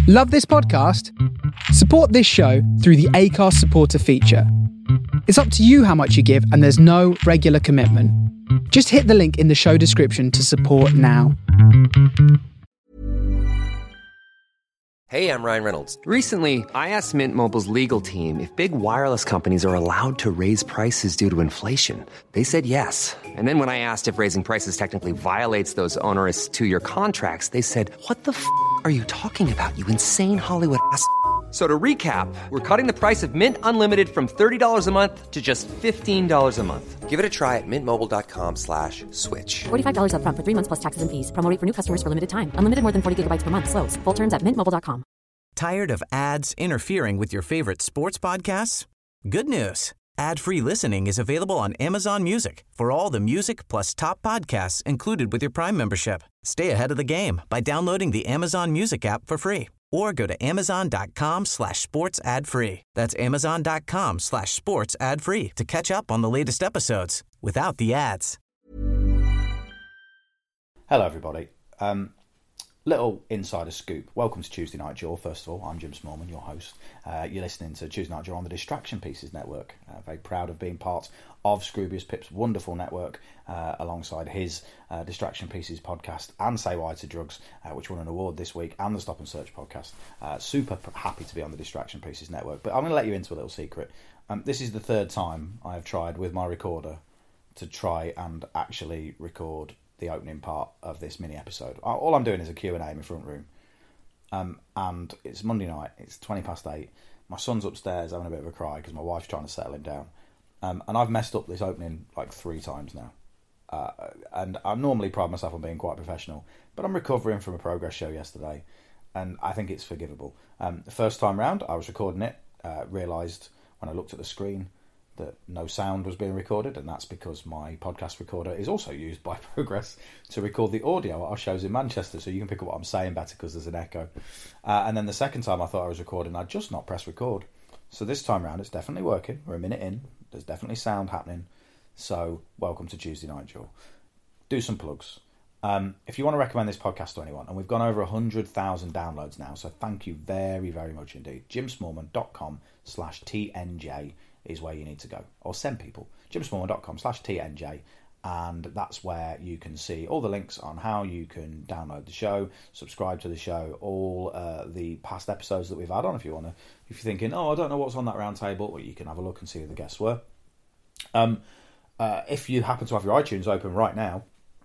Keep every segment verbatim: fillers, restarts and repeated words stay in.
Love this podcast? Support this show through the Acast supporter feature. It's up to you how much you give, and there's no regular commitment. Just hit the link in the show description to support now. Hey, I'm Ryan Reynolds. Recently, I asked Mint Mobile's legal team if big wireless companies are allowed to raise prices due to inflation. They said yes. And then when I asked if raising prices technically violates those onerous two-year contracts, they said, "What the f*** are you talking about, you insane Hollywood ass?" So to recap, we're cutting the price of Mint Unlimited from thirty dollars a month to just fifteen dollars a month. Give it a try at mintmobile.com slash switch. forty-five dollars up front for three months plus taxes and fees. Promo rate for new customers for limited time. Unlimited more than forty gigabytes per month. Slows full terms at mint mobile dot com. Tired of ads interfering with your favorite sports podcasts? Good news. Ad-free listening is available on Amazon Music for all the music plus top podcasts included with your Prime membership. Stay ahead of the game by downloading the Amazon Music app for free or go to amazon.com slash sports ad free. That's amazon.com slash sports ad free to catch up on the latest episodes without the ads. Hello, everybody. Um, little insider scoop. Welcome to Tuesday Night Jaw. First of all, I'm Jim Smallman, your host. Uh, you're listening to Tuesday Night Jaw on the Distraction Pieces Network. Uh, very proud of being part of Scroobius Pip's wonderful network, uh, alongside his uh, Distraction Pieces podcast and Say Why to Drugs, uh, which won an award this week, and the Stop and Search podcast. Uh, super happy to be on the Distraction Pieces Network. But I'm going to let you into a little secret. Um, this is the third time I have tried with my recorder to try and actually record the opening part of this mini episode. All I'm doing is a Q and A in my front room. Um, and it's Monday night, it's twenty past eight. My son's upstairs having a bit of a cry because my wife's trying to settle him down. Um, and I've messed up this opening like three times now. Uh, and I normally pride myself on being quite professional, but I'm recovering from a progress show yesterday, and I think it's forgivable. Um, the first time round, I was recording it, uh, realised when I looked at the screen that no sound was being recorded, and that's because my podcast recorder is also used by Progress to record the audio at our shows in Manchester, so you can pick up what I'm saying better because there's an echo. Uh, and then the second time I thought I was recording, I'd just not press record. So this time round, it's definitely working. We're a minute in. There's definitely sound happening. So welcome to Tuesday Night Jaw. Do some plugs. Um, if you want to recommend this podcast to anyone, and we've gone over one hundred thousand downloads now, so thank you very, very much indeed. jimsmallman.com slash TNJ is where you need to go, or send people. jimsmallman.com slash TNJ, and that's where you can see all the links on how you can download the show, subscribe to the show, all uh, the past episodes that we've had on. If you want to, if you're thinking, oh, I don't know what's on that round table, well, you can have a look and see who the guests were. Um, uh, if you happen to have your iTunes open right now,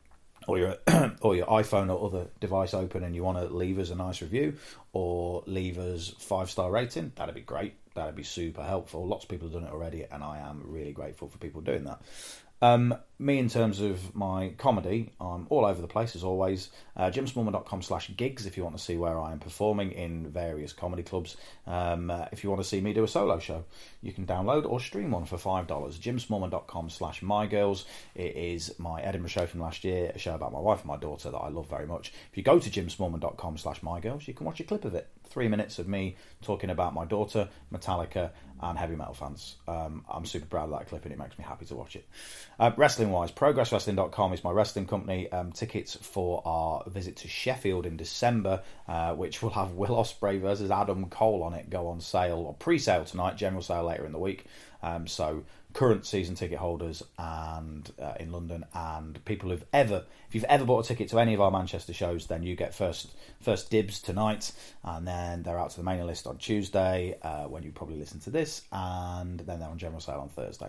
or your or your iPhone or other device open, and you want to leave us a nice review or leave us five star rating, that'd be great. That'd be super helpful. Lots of people have done it already, and I am really grateful for people doing that. Um, me, in terms of my comedy, I'm all over the place as always. Uh, jimsmallman.com slash gigs if you want to see where I am performing in various comedy clubs. Um, uh, if you want to see me do a solo show, you can download or stream one for five dollars. jimsmallman.com slash mygirls. It is my Edinburgh show from last year, a show about my wife and my daughter that I love very much. If you go to jimsmallman.com slash mygirls, you can watch a clip of it. Three minutes of me talking about my daughter, Metallica, and heavy metal fans. Um, I'm super proud of that clip, and it makes me happy to watch it. Uh, wrestling-wise, progress wrestling dot com is my wrestling company. Um, tickets for our visit to Sheffield in December, uh, which will have Will Ospreay versus Adam Cole on it, go on sale, or pre-sale tonight, general sale later in the week. Um, so current season ticket holders and uh, in London, and people who've ever, if you've ever bought a ticket to any of our Manchester shows, then you get first first dibs tonight, and then they're out to the mailing list on Tuesday, uh, when you probably listen to this, and then they're on general sale on Thursday.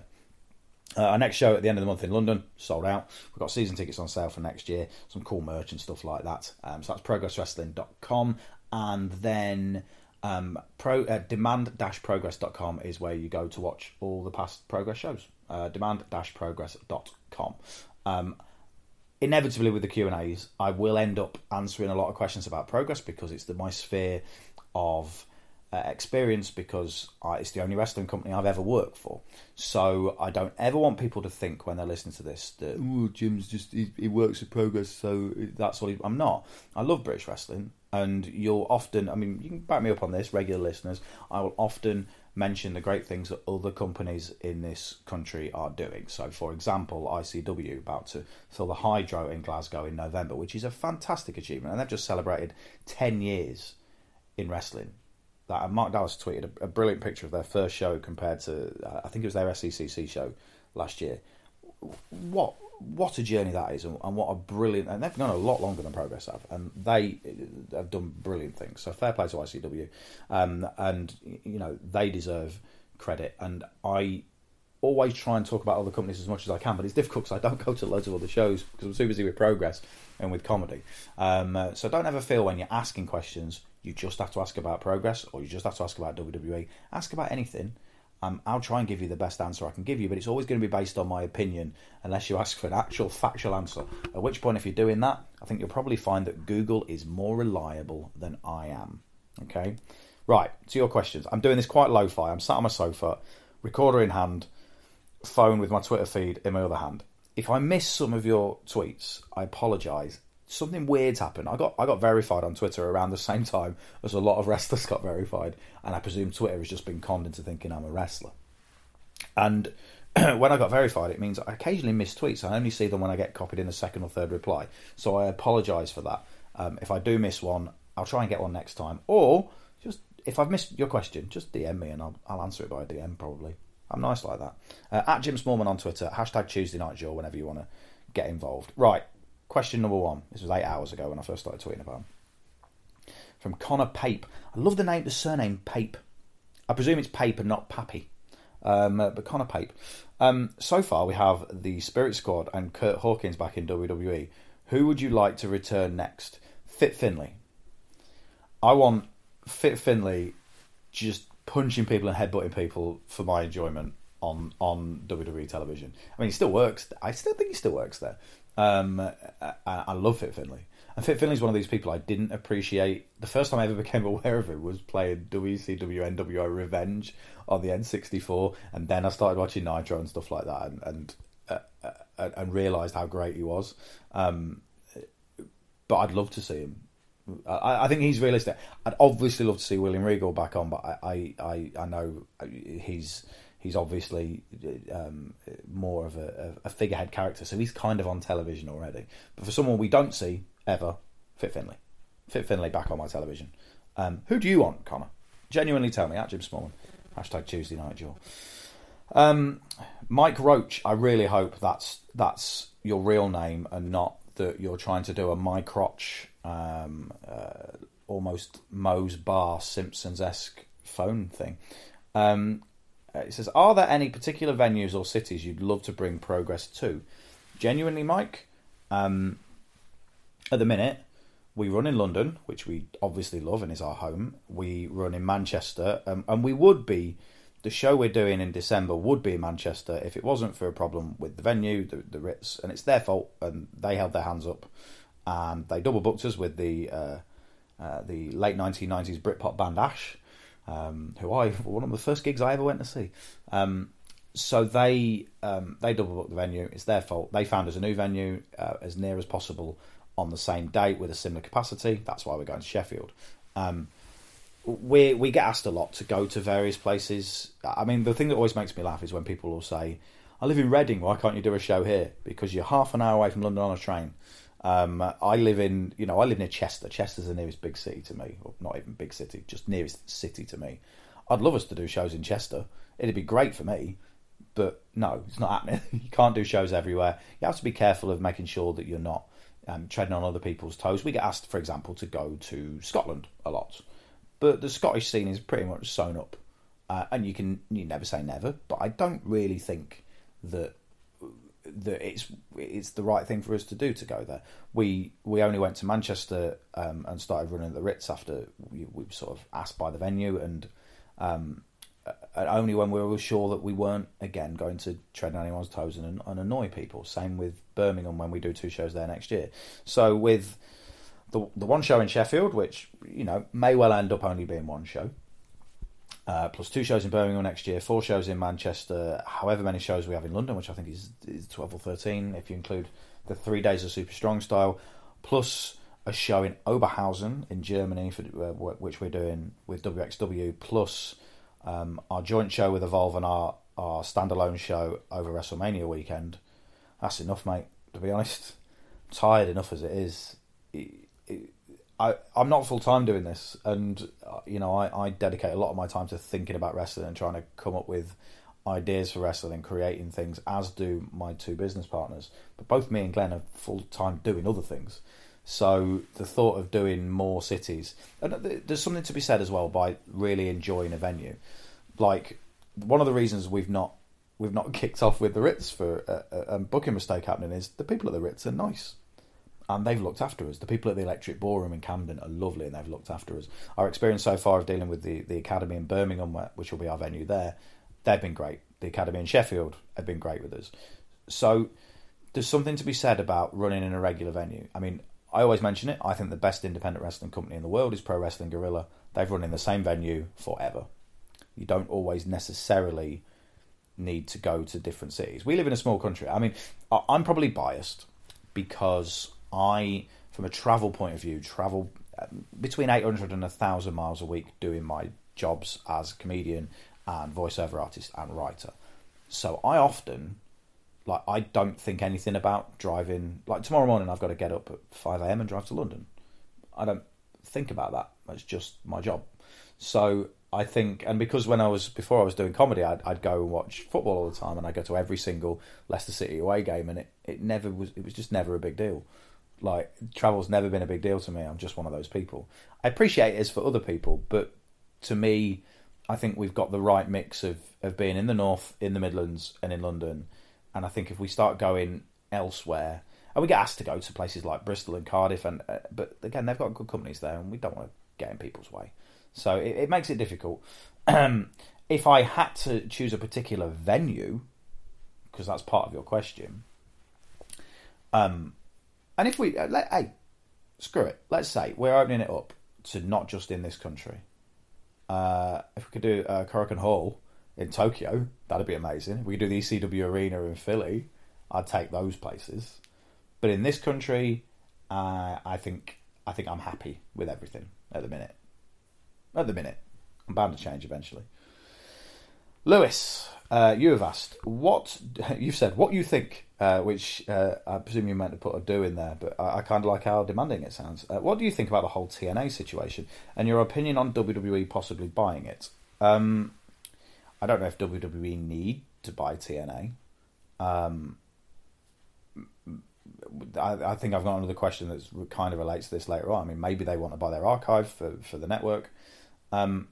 Uh, our next show at the end of the month in London, sold out. We've got season tickets on sale for next year, some cool merch and stuff like that. Um, so that's progress wrestling dot com, and then Um, pro, uh, demand dash progress dot com is where you go to watch all the past Progress shows. Uh, demand dash progress dot com. Um, inevitably, with the Q and A's, I will end up answering a lot of questions about Progress because it's the, my sphere of uh, experience, because I, it's the only wrestling company I've ever worked for. So I don't ever want people to think when they're listening to this that, oh, Jim's just, he, he works at Progress, so that's all he... I'm not. I love British wrestling. And you'll often, I mean, you can back me up on this, regular listeners, I will often mention the great things that other companies in this country are doing. So, for example, I C W, about to fill the Hydro in Glasgow in November, which is a fantastic achievement. And they've just celebrated ten years in wrestling. That Mark Dallas tweeted a, a brilliant picture of their first show compared to, uh, I think it was their S E C C show last year. What what a journey that is, and, and what a brilliant, and they've gone a lot longer than Progress have, and they have done brilliant things. So fair play to I C W, um, and you know they deserve credit. And I always try and talk about other companies as much as I can, but it's difficult because I don't go to loads of other shows because I'm too busy with Progress and with comedy. Um, uh, so don't ever feel when you're asking questions you just have to ask about Progress or you just have to ask about W W E. Ask about anything. Um, I'll try and give you the best answer I can give you, but it's always going to be based on my opinion unless you ask for an actual factual answer. At which point, if you're doing that, I think you'll probably find that Google is more reliable than I am. Okay? Right, to your questions. I'm doing this quite lo-fi. I'm sat on my sofa, recorder in hand, phone with my Twitter feed in my other hand. If I miss some of your tweets, I apologise. Something weird's happened. I got I got verified on Twitter around the same time as a lot of wrestlers got verified, and I presume Twitter has just been conned into thinking I'm a wrestler. And when I got verified, it means I occasionally miss tweets. I only see them when I get copied in a second or third reply. So I apologise for that. Um, if I do miss one, I'll try and get one next time. Or just if I've missed your question, just D M me and I'll I'll answer it by D M probably. I'm nice like that. Uh, at Jim Smallman on Twitter, hashtag Tuesday Night Jaw whenever you want to get involved. Right. Question number one. This was eight hours ago when I first started tweeting about him. From Connor Pape. I love the name, the surname Pape. I presume it's Pape and not Pappy. Um, uh, but Connor Pape. Um, so far we have the Spirit Squad and Kurt Hawkins back in W W E. Who would you like to return next? Fit Finlay. I want Fit Finlay just punching people and headbutting people for my enjoyment on, on W W E television. I mean, he still works. I still think he still works there. Um, I, I love Fit Finlay. And Fit Finlay's one of these people I didn't appreciate. The first time I ever became aware of him was playing W C W N W O Revenge on the N sixty-four, and then I started watching Nitro and stuff like that, and and, uh, uh, and realised how great he was. Um, but I'd love to see him. I, I think he's realistic. I'd obviously love to see William Regal back on, but I I, I know he's. He's obviously um, more of a, a figurehead character, so he's kind of on television already. But for someone we don't see ever, Fit Finlay. Fit Finlay back on my television. Um, who do you want, Connor? Genuinely tell me, at Jim Smallman. Hashtag Tuesday Night Jaw. Um, Mike Roach, I really hope that's that's your real name and not that you're trying to do a My Crotch, um, uh, almost Moe's Bar Simpsons-esque phone thing. Um It says, are there any particular venues or cities you'd love to bring Progress to? Genuinely, Mike, um, at the minute, we run in London, which we obviously love and is our home. We run in Manchester, um, and we would be, the show we're doing in December would be in Manchester if it wasn't for a problem with the venue, the, the Ritz, and it's their fault, and they held their hands up, and they double booked us with the, uh, uh, the late nineteen nineties Britpop band Ash. Um, who I one of the first gigs I ever went to see. Um, so they um, they double booked the venue. It's their fault. They found us a new venue uh, as near as possible on the same date with a similar capacity. That's why we're going to Sheffield. Um, we we get asked a lot to go to various places. I mean, the thing that always makes me laugh is when people will say, "I live in Reading. Why can't you do a show here?" Because you're half an hour away from London on a train. Um, I live in, you know, I live near Chester. Chester's the nearest big city to me, or not even big city, just nearest city to me. I'd love us to do shows in Chester. It'd be great for me, but no, it's not happening. You can't do shows everywhere. You have to be careful of making sure that you're not um, treading on other people's toes. We get asked, for example, to go to Scotland a lot, but the Scottish scene is pretty much sewn up, uh, and you can you never say never. But I don't really think that. that it's it's the right thing for us to do to go there. We we only went to Manchester um, and started running at the Ritz after we, we were sort of asked by the venue, and um, only when we were sure that we weren't again going to tread on anyone's toes and, and annoy people. Same with Birmingham when we do two shows there next year. So with the the one show in Sheffield, which you know may well end up only being one show. Uh, plus two shows in Birmingham next year, four shows in Manchester, however many shows we have in London, which I think is, is twelve or thirteen, if you include the three days of Super Strong Style, plus a show in Oberhausen in Germany, for, uh, which we're doing with W X W, plus um, our joint show with Evolve and our, our standalone show over WrestleMania weekend. That's enough, mate, to be honest. I'm tired enough as it is. It, it, I, I'm not full time doing this, and uh, you know, I, I dedicate a lot of my time to thinking about wrestling and trying to come up with ideas for wrestling and creating things, as do my two business partners. But both me and Glenn are full time doing other things. So the thought of doing more cities, and there's something to be said as well by really enjoying a venue. Like, one of the reasons we've not we've not kicked off with the Ritz for a, a booking mistake happening is the people at the Ritz are nice. And they've looked after us. The people at the Electric Ballroom in Camden are lovely, and they've looked after us. Our experience so far of dealing with the, the Academy in Birmingham, which will be our venue there, they've been great. The Academy in Sheffield have been great with us. So there's something to be said about running in a regular venue. I mean, I always mention it. I think the best independent wrestling company in the world is Pro Wrestling Guerrilla. They've run in the same venue forever. You don't always necessarily need to go to different cities. We live in a small country. I mean, I'm probably biased because I, from a travel point of view, travel between eight hundred and one thousand miles a week doing my jobs as comedian and voiceover artist and writer. So I often, like, I don't think anything about driving. Like, tomorrow morning I've got to get up at five a.m. and drive to London. I don't think about that. It's just my job. So I think, and because when I was, before I was doing comedy, I'd, I'd go and watch football all the time, and I'd go to every single Leicester City away game, and it, it never was, it was just never a big deal. Like, travel's never been a big deal to me. I'm just one of those people. I appreciate it as for other people, but to me, I think we've got the right mix of, of being in the North, in the Midlands, and in London. And I think if we start going elsewhere, and we get asked to go to places like Bristol and Cardiff, and uh, but again, they've got good companies there, and we don't want to get in people's way. So it, it makes it difficult. If I had to choose a particular venue, because that's part of your question, um, and if we, uh, let, hey, screw it, let's say we're opening it up to not just in this country. Uh, if we could do uh, Korakuen Hall in Tokyo, that'd be amazing. If we could do the E C W Arena in Philly, I'd take those places. But in this country, uh, I think I think I'm happy with everything at the minute. At the minute, I'm bound to change eventually. Lewis, uh, you have asked what you've said. What you think, uh, which uh, I presume you meant to put a do in there, but I, I kind of like how demanding it sounds. Uh, what do you think about the whole T N A situation and your opinion on W W E possibly buying it? Um, I don't know if W W E need to buy T N A. Um, I, I think I've got another question that kind of relates to this later on. I mean, maybe they want to buy their archive for, for the network. Um,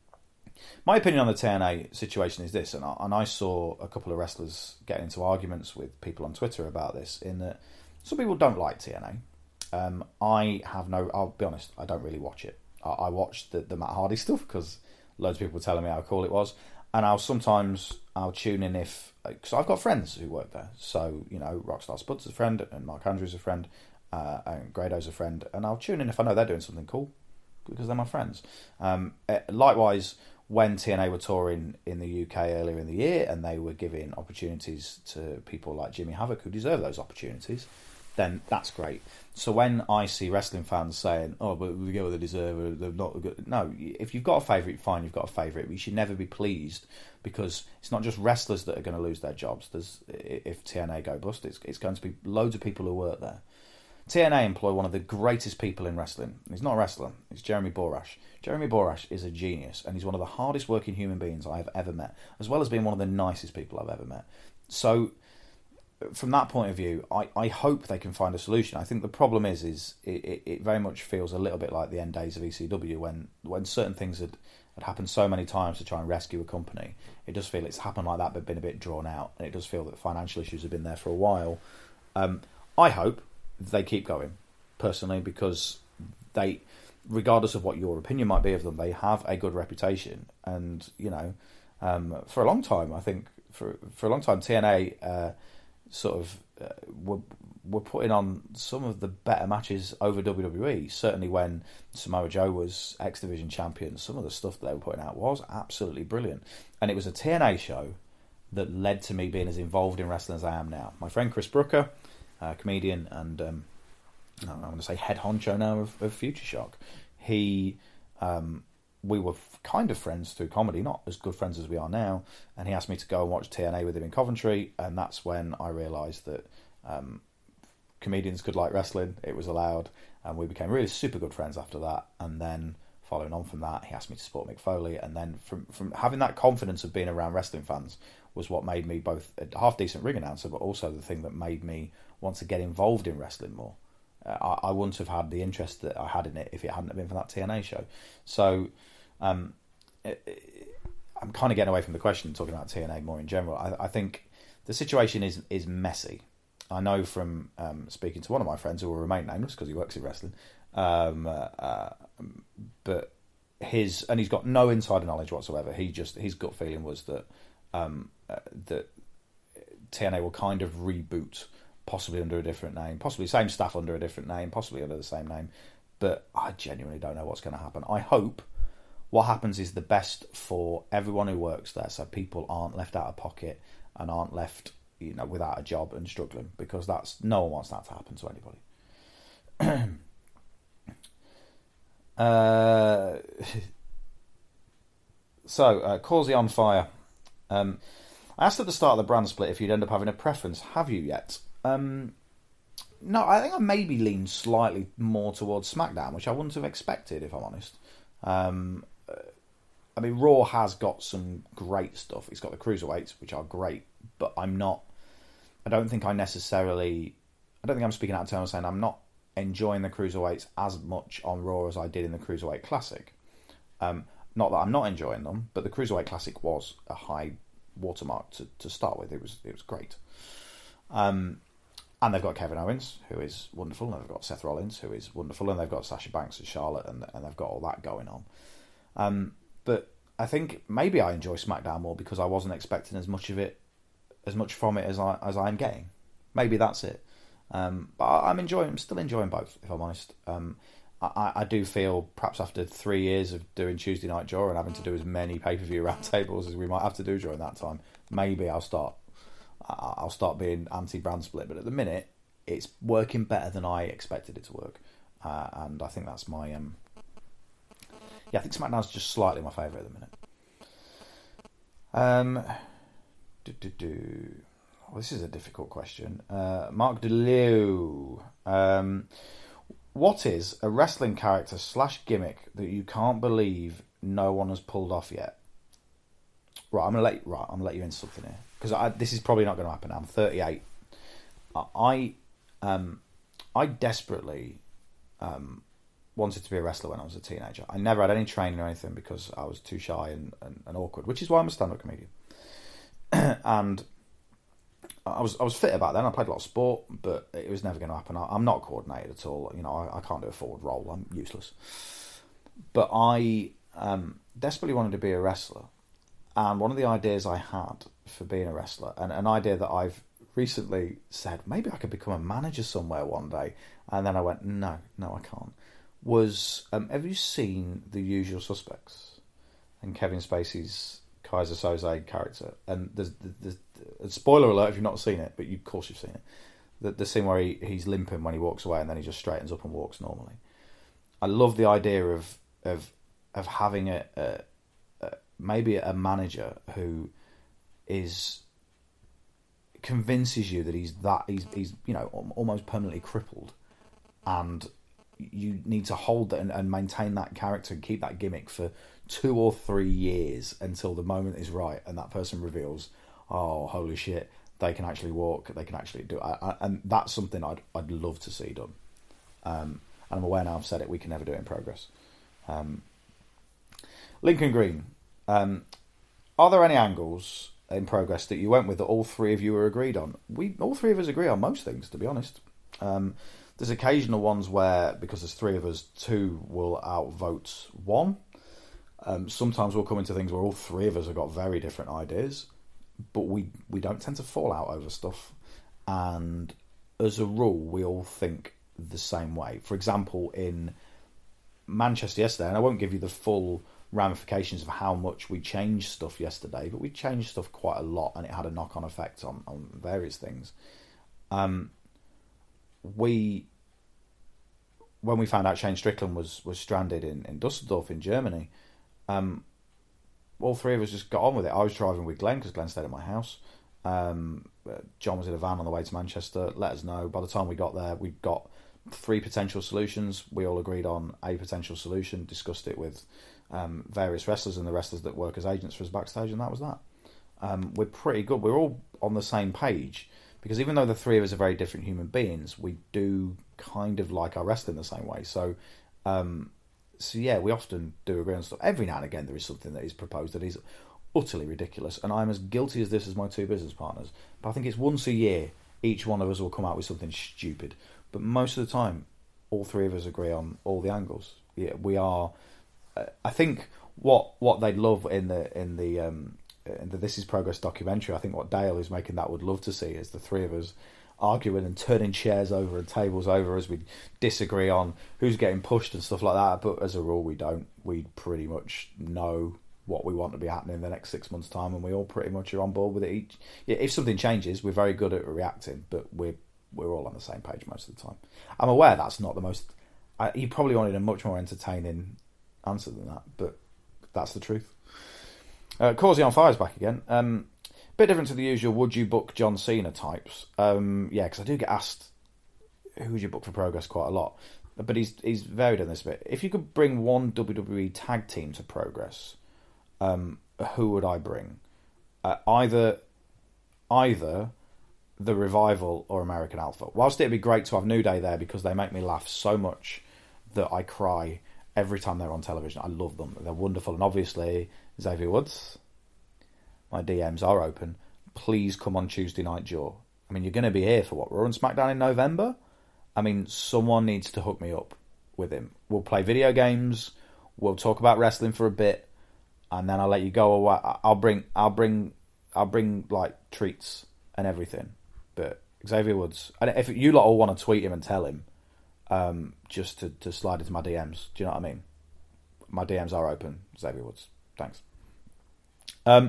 my opinion on the T N A situation is this, and I, and I saw a couple of wrestlers get into arguments with people on Twitter about this, in that some people don't like T N A. Um, I have no, I'll be honest, I don't really watch it. I, I watched the, the Matt Hardy stuff because loads of people were telling me how cool it was, and I'll sometimes, I'll tune in if, because I've got friends who work there, so, you know, Rockstar Spud's a friend, and Mark Andrews a friend, uh, and Grado's a friend, and I'll tune in if I know they're doing something cool, because they're my friends. Um, likewise, when T N A were touring in the U K earlier in the year, and they were giving opportunities to people like Jimmy Havoc who deserve those opportunities, then that's great. So when I see wrestling fans saying, "Oh, but we get what they deserve," or they're not good, no, if you've got a favourite, fine, you've got a favourite. But you should never be pleased, because it's not just wrestlers that are going to lose their jobs. There's, if T N A go bust, it's, it's going to be loads of people who work there. T N A employ one of the greatest people in wrestling. He's not a wrestler. It's Jeremy Borash. Jeremy Borash is a genius, and he's one of the hardest working human beings I have ever met, as well as being one of the nicest people I've ever met. So, from that point of view, I, I hope they can find a solution. I think the problem is, is it, it, it very much feels a little bit like the end days of E C W, when, when certain things had, had happened so many times to try and rescue a company. It does feel it's happened like that, but been a bit drawn out, and it does feel that financial issues have been there for a while. Um, I hope they keep going, personally, because they, regardless of what your opinion might be of them, they have a good reputation. And, you know, um, for a long time, I think, for for a long time, T N A uh, sort of uh, were, were putting on some of the better matches over W W E. Certainly when Samoa Joe was X Division champion, some of the stuff that they were putting out was absolutely brilliant. And it was a T N A show that led to me being as involved in wrestling as I am now. My friend Chris Brooker, Uh, comedian and um, I'm going to say head honcho now of, of Future Shock. He, um, we were f- kind of friends through comedy, not as good friends as we are now. And he asked me to go and watch T N A with him in Coventry, and that's when I realised that um, comedians could like wrestling. It was allowed, and we became really super good friends after that. And then following on from that, he asked me to support Mick Foley, and then from from having that confidence of being around wrestling fans was what made me both a half decent ring announcer, but also the thing that made me want to get involved in wrestling more. Uh, I, I wouldn't have had the interest that I had in it if it hadn't been for that T N A show. So um, it, it, I'm kind of getting away from the question, talking about T N A more in general. I, I think the situation is is messy. I know from um, speaking to one of my friends who will remain nameless because he works in wrestling, um, uh, uh, but his and he's got no insider knowledge whatsoever. He just his gut feeling was that um, uh, that T N A will kind of reboot, possibly under a different name, possibly same staff under a different name, possibly under the same name. But I genuinely don't know what's going to happen. I hope what happens is the best for everyone who works there, so people aren't left out of pocket and aren't left, you know, without a job and struggling, because that's no one wants that to happen to anybody. uh, so, uh, Causey on fire. Um, I asked at the start of the brand split if you'd end up having a preference. Have you yet? Um, no, I think I maybe lean slightly more towards SmackDown, which I wouldn't have expected, if I'm honest. Um, I mean, Raw has got some great stuff. It's got the cruiserweights, which are great, but I'm not. I don't think I necessarily. I don't think I'm speaking out of turn saying I'm not enjoying the cruiserweights as much on Raw as I did in the Cruiserweight Classic. Um, not that I'm not enjoying them, but the Cruiserweight Classic was a high watermark to, to start with. It was it was great. Um, and they've got Kevin Owens, who is wonderful, and they've got Seth Rollins, who is wonderful, and they've got Sasha Banks and Charlotte, and, and they've got all that going on. Um, but I think maybe I enjoy SmackDown more because I wasn't expecting as much of it, as much from it as I as I'm getting. Maybe that's it. Um, but I'm enjoying. I'm still enjoying both, if I'm honest. Um, I, I do feel perhaps after three years of doing Tuesday Night Jaw and having to do as many pay per view roundtables as we might have to do during that time, maybe I'll start. I'll start being anti brand split. But at the minute, it's working better than I expected it to work, uh, and I think that's my. Um, yeah, I think SmackDown's just slightly my favourite at the minute. Um, do, do, do. Well, this is a difficult question. Uh, Mark DeLew. Um, what is a wrestling character slash gimmick that you can't believe no one has pulled off yet? Right, I'm gonna let you, right. I'm gonna let you into something here because this is probably not going to happen. I'm thirty-eight. I um, I desperately um, wanted to be a wrestler when I was a teenager. I never had any training or anything because I was too shy and, and, and awkward, which is why I'm a stand-up comedian. And I was I was fit about then. I played a lot of sport, but it was never going to happen. I, I'm not coordinated at all. You know, I, I can't do a forward roll. I'm useless. But I um, desperately wanted to be a wrestler. And one of the ideas I had for being a wrestler, and an idea that I've recently said, maybe I could become a manager somewhere one day, and then I went, no, no, I can't, was, um, have you seen The Usual Suspects? And Kevin Spacey's Kaiser Soze character. And there's, there's, there's spoiler alert if you've not seen it, but you, of course you've seen it. The, the scene where he, he's limping when he walks away, and then he just straightens up and walks normally. I love the idea of of of having a, a maybe a manager who is convinces you that he's that he's he's you know almost permanently crippled, and you need to hold that and, and maintain that character and keep that gimmick for two or three years until the moment is right and that person reveals, oh holy shit, they can actually walk, they can actually do it. I, I, and that's something I'd I'd love to see done. Um, and I'm aware now I've said it, we can never do it in progress. Um, Lincoln Green. Um, are there any angles in progress that you went with that all three of you were agreed on? We all three of us agree on most things, to be honest. Um, there's occasional ones where, because there's three of us, two will outvote one. Um, sometimes we'll come into things where all three of us have got very different ideas, but we, we don't tend to fall out over stuff. And as a rule, we all think the same way. For example, in Manchester yesterday, and I won't give you the full ramifications of how much we changed stuff yesterday, but we changed stuff quite a lot, and it had a knock-on effect on, on various things. Um, we, when we found out Shane Strickland was, was stranded in, in Dusseldorf in Germany, um, all three of us just got on with it. I was driving with Glenn because Glenn stayed at my house, Um, John was in a van on the way to Manchester. Let us know. By the time we got there, we got three potential solutions. We all agreed on a potential solution, discussed it with um, various wrestlers and the wrestlers that work as agents for us backstage, and that was that. Um, we're pretty good. We're all on the same page, because even though the three of us are very different human beings, we do kind of like our wrestling the same way. So, um, so yeah, we often do agree on stuff. Every now and again, there is something that is proposed that is utterly ridiculous, and I'm as guilty as this as my two business partners. But I think it's once a year each one of us will come out with something stupid. But most of the time, all three of us agree on all the angles. Yeah, we are. Uh, I think what what they'd love in the in the um, in the This Is Progress documentary, I think what Dale, who's making that, would love to see is the three of us arguing and turning chairs over and tables over as we disagree on who's getting pushed and stuff like that. But as a rule, we don't. We pretty much know what we want to be happening in the next six months' time, and we all pretty much are on board with it. Each, yeah, if something changes, we're very good at reacting, but we're we're all on the same page most of the time. I'm aware that's not the most. I, you probably wanted a much more entertaining answer than that, but that's the truth. Uh, Causey on Fire's back again. Um, bit different to the usual. Would you book John Cena types? Um, yeah, because I do get asked who would you book for Progress quite a lot, but he's he's varied on this a bit. If you could bring one W W E tag team to Progress, Um, who would I bring? Uh, either, either the Revival or American Alpha. Whilst it'd be great to have New Day there because they make me laugh so much that I cry every time they're on television. I love them. They're wonderful. And obviously, Xavier Woods, my D Ms are open. Please come on Tuesday Night Jaw. I mean, you're going to be here for what? Raw and SmackDown in November? I mean, someone needs to hook me up with him. We'll play video games. We'll talk about wrestling for a bit. And then I'll let you go away. I'll bring, I'll bring, I'll bring like treats and everything. But Xavier Woods, and if you lot all want to tweet him and tell him, um, just to, to slide into my D Ms. Do you know what I mean? My D Ms are open. Xavier Woods, thanks. Um,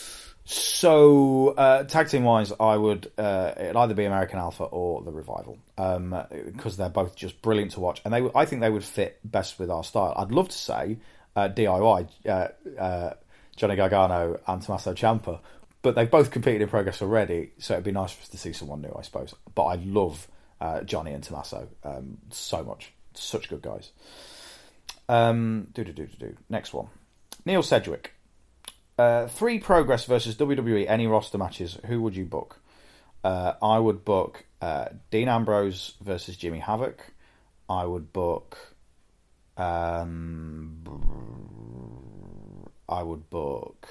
so uh, tag team wise, I would uh, it'd either be American Alpha or the Revival, um, because they're both just brilliant to watch, and they, I think they would fit best with our style. I'd love to say. Uh, D I Y, uh, uh, Johnny Gargano and Tommaso Ciampa, but they've both competed in Progress already, so it'd be nice for us to see someone new, I suppose. But I love uh, Johnny and Tommaso um, so much. Such good guys. Um, do do do do do. Next one. Neil Sedgwick. Uh, three Progress versus W W E, any roster matches, who would you book? Uh, I would book uh, Dean Ambrose versus Jimmy Havoc. I would book... Um, I would book.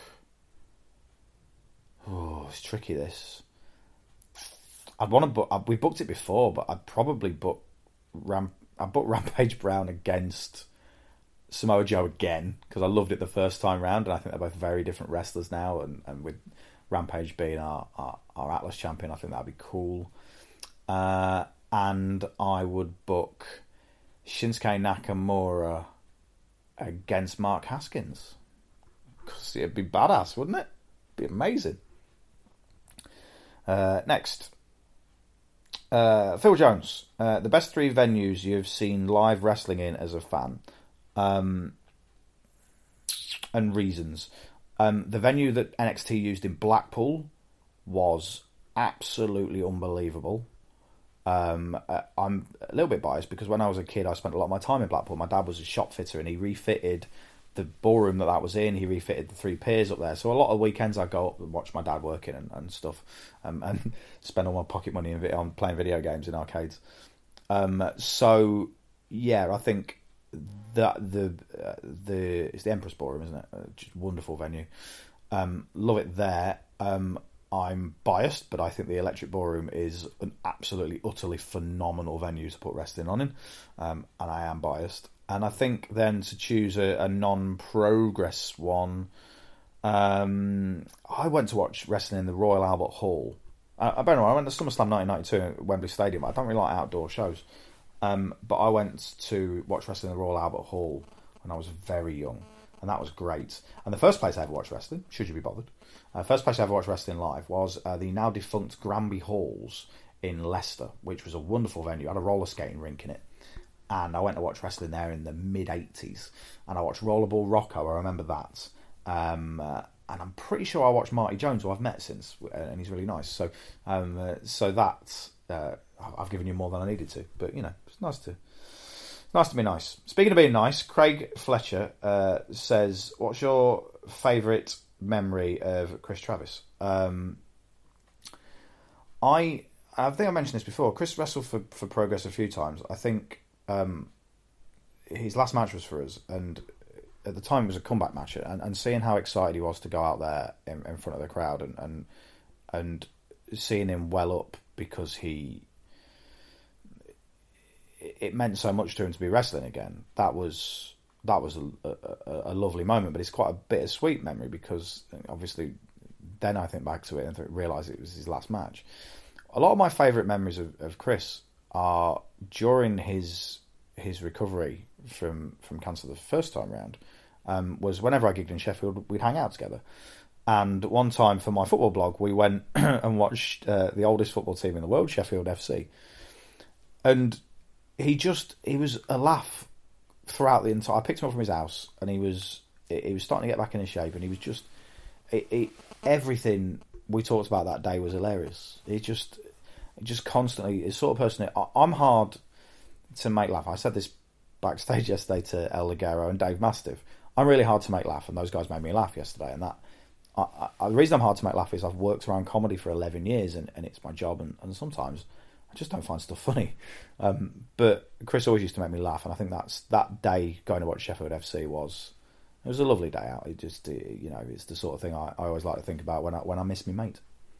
Oh, it's tricky. This. I'd want to book. We booked it before, but I'd probably book Ram. I booked Rampage Brown against Samoa Joe again because I loved it the first time round, and I think they're both very different wrestlers now. And, and with Rampage being our, our our Atlas champion, I think that'd be cool. Uh, and I would book Shinsuke Nakamura against Mark Haskins. Because it'd be badass, wouldn't it? It'd be amazing. Uh, next. Uh, Phil Jones. Uh, the best three venues you've seen live wrestling in as a fan. Um, and reasons. Um, the venue that N X T used in Blackpool was absolutely unbelievable. Um, uh, I'm a little bit biased because when I was a kid, I spent a lot of my time in Blackpool. My dad was a shop fitter, and he refitted the ballroom that that was in. He refitted the three piers up there. So a lot of weekends I go up and watch my dad working and, and stuff, um, and spend all my pocket money on playing video games in arcades. Um, so yeah, I think that the uh, the it's the Empress Ballroom, isn't it? Uh, just wonderful venue. Um, love it there. Um, I'm biased, but I think the Electric Ballroom is an absolutely, utterly phenomenal venue to put wrestling on in, um, and I am biased. And I think then to choose a, a non-Progress one, um, I went to watch wrestling in the Royal Albert Hall. I, I don't know, I went to SummerSlam nineteen ninety-two at Wembley Stadium. I don't really like outdoor shows, um, but I went to watch wrestling in the Royal Albert Hall when I was very young. And that was great. And the first place I ever watched wrestling, should you be bothered, uh, first place I ever watched wrestling live was uh, the now defunct Granby Halls in Leicester, which was a wonderful venue. It had a roller skating rink in it. And I went to watch wrestling there in the mid-eighties. And I watched Rollerball Rocco, I remember that. Um, uh, and I'm pretty sure I watched Marty Jones, who I've met since, and he's really nice. So, um, uh, so that's uh, I've given you more than I needed to, but you know, it's nice to nice to be nice. Speaking of being nice, Craig Fletcher uh, says, "What's your favourite memory of Chris Travis?" Um, I I think I mentioned this before. Chris wrestled for, for Progress a few times. I think um, his last match was for us, and at the time it was a comeback match, and, and seeing how excited he was to go out there in, in front of the crowd, and, and and seeing him well up because he it meant so much to him to be wrestling again. That was that was a, a, a lovely moment, but it's quite a bittersweet memory because obviously then I think back to it and realise it was his last match. A lot of my favourite memories of, of Chris are during his his recovery from, from cancer the first time round. Um, was whenever I gigged in Sheffield, we'd hang out together. And one time for my football blog, we went and watched uh, the oldest football team in the world, Sheffield F C. And he just, he was a laugh throughout the entire... I picked him up from his house, and he was he was starting to get back into shape, and he was just... It, it, everything we talked about that day was hilarious. He just, just constantly... It's sort of person... I, I'm hard to make laugh. I said this backstage yesterday to El Ligero and Dave Mastiff. I'm really hard to make laugh, and those guys made me laugh yesterday. And that I, I, the reason I'm hard to make laugh is I've worked around comedy for eleven years, and, and it's my job, and, and sometimes I just don't find stuff funny. Um, but Chris always used to make me laugh, and I think that's that day going to watch Sheffield F C was it was a lovely day out. It just it, you know it's the sort of thing I, I always like to think about when I when I miss me mate.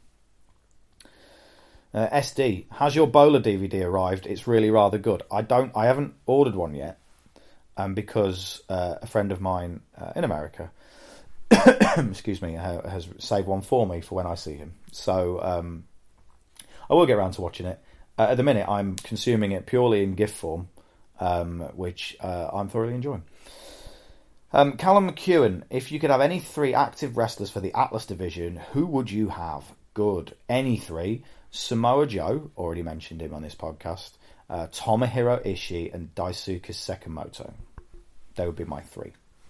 Uh, S D, has your Bowler D V D arrived? It's really rather good. I don't. I haven't ordered one yet. Um, because uh, a friend of mine uh, in America, excuse me, ha- has saved one for me for when I see him. So um, I will get around to watching it. Uh, at the minute, I'm consuming it purely in GIF form, um, which uh, I'm thoroughly enjoying. Um, Callum McEwen, if you could have any three active wrestlers for the Atlas division, who would you have? Good. Any three. Samoa Joe, already mentioned him on this podcast. Uh, Tomohiro Ishii and Daisuke Sekimoto. They would be my three.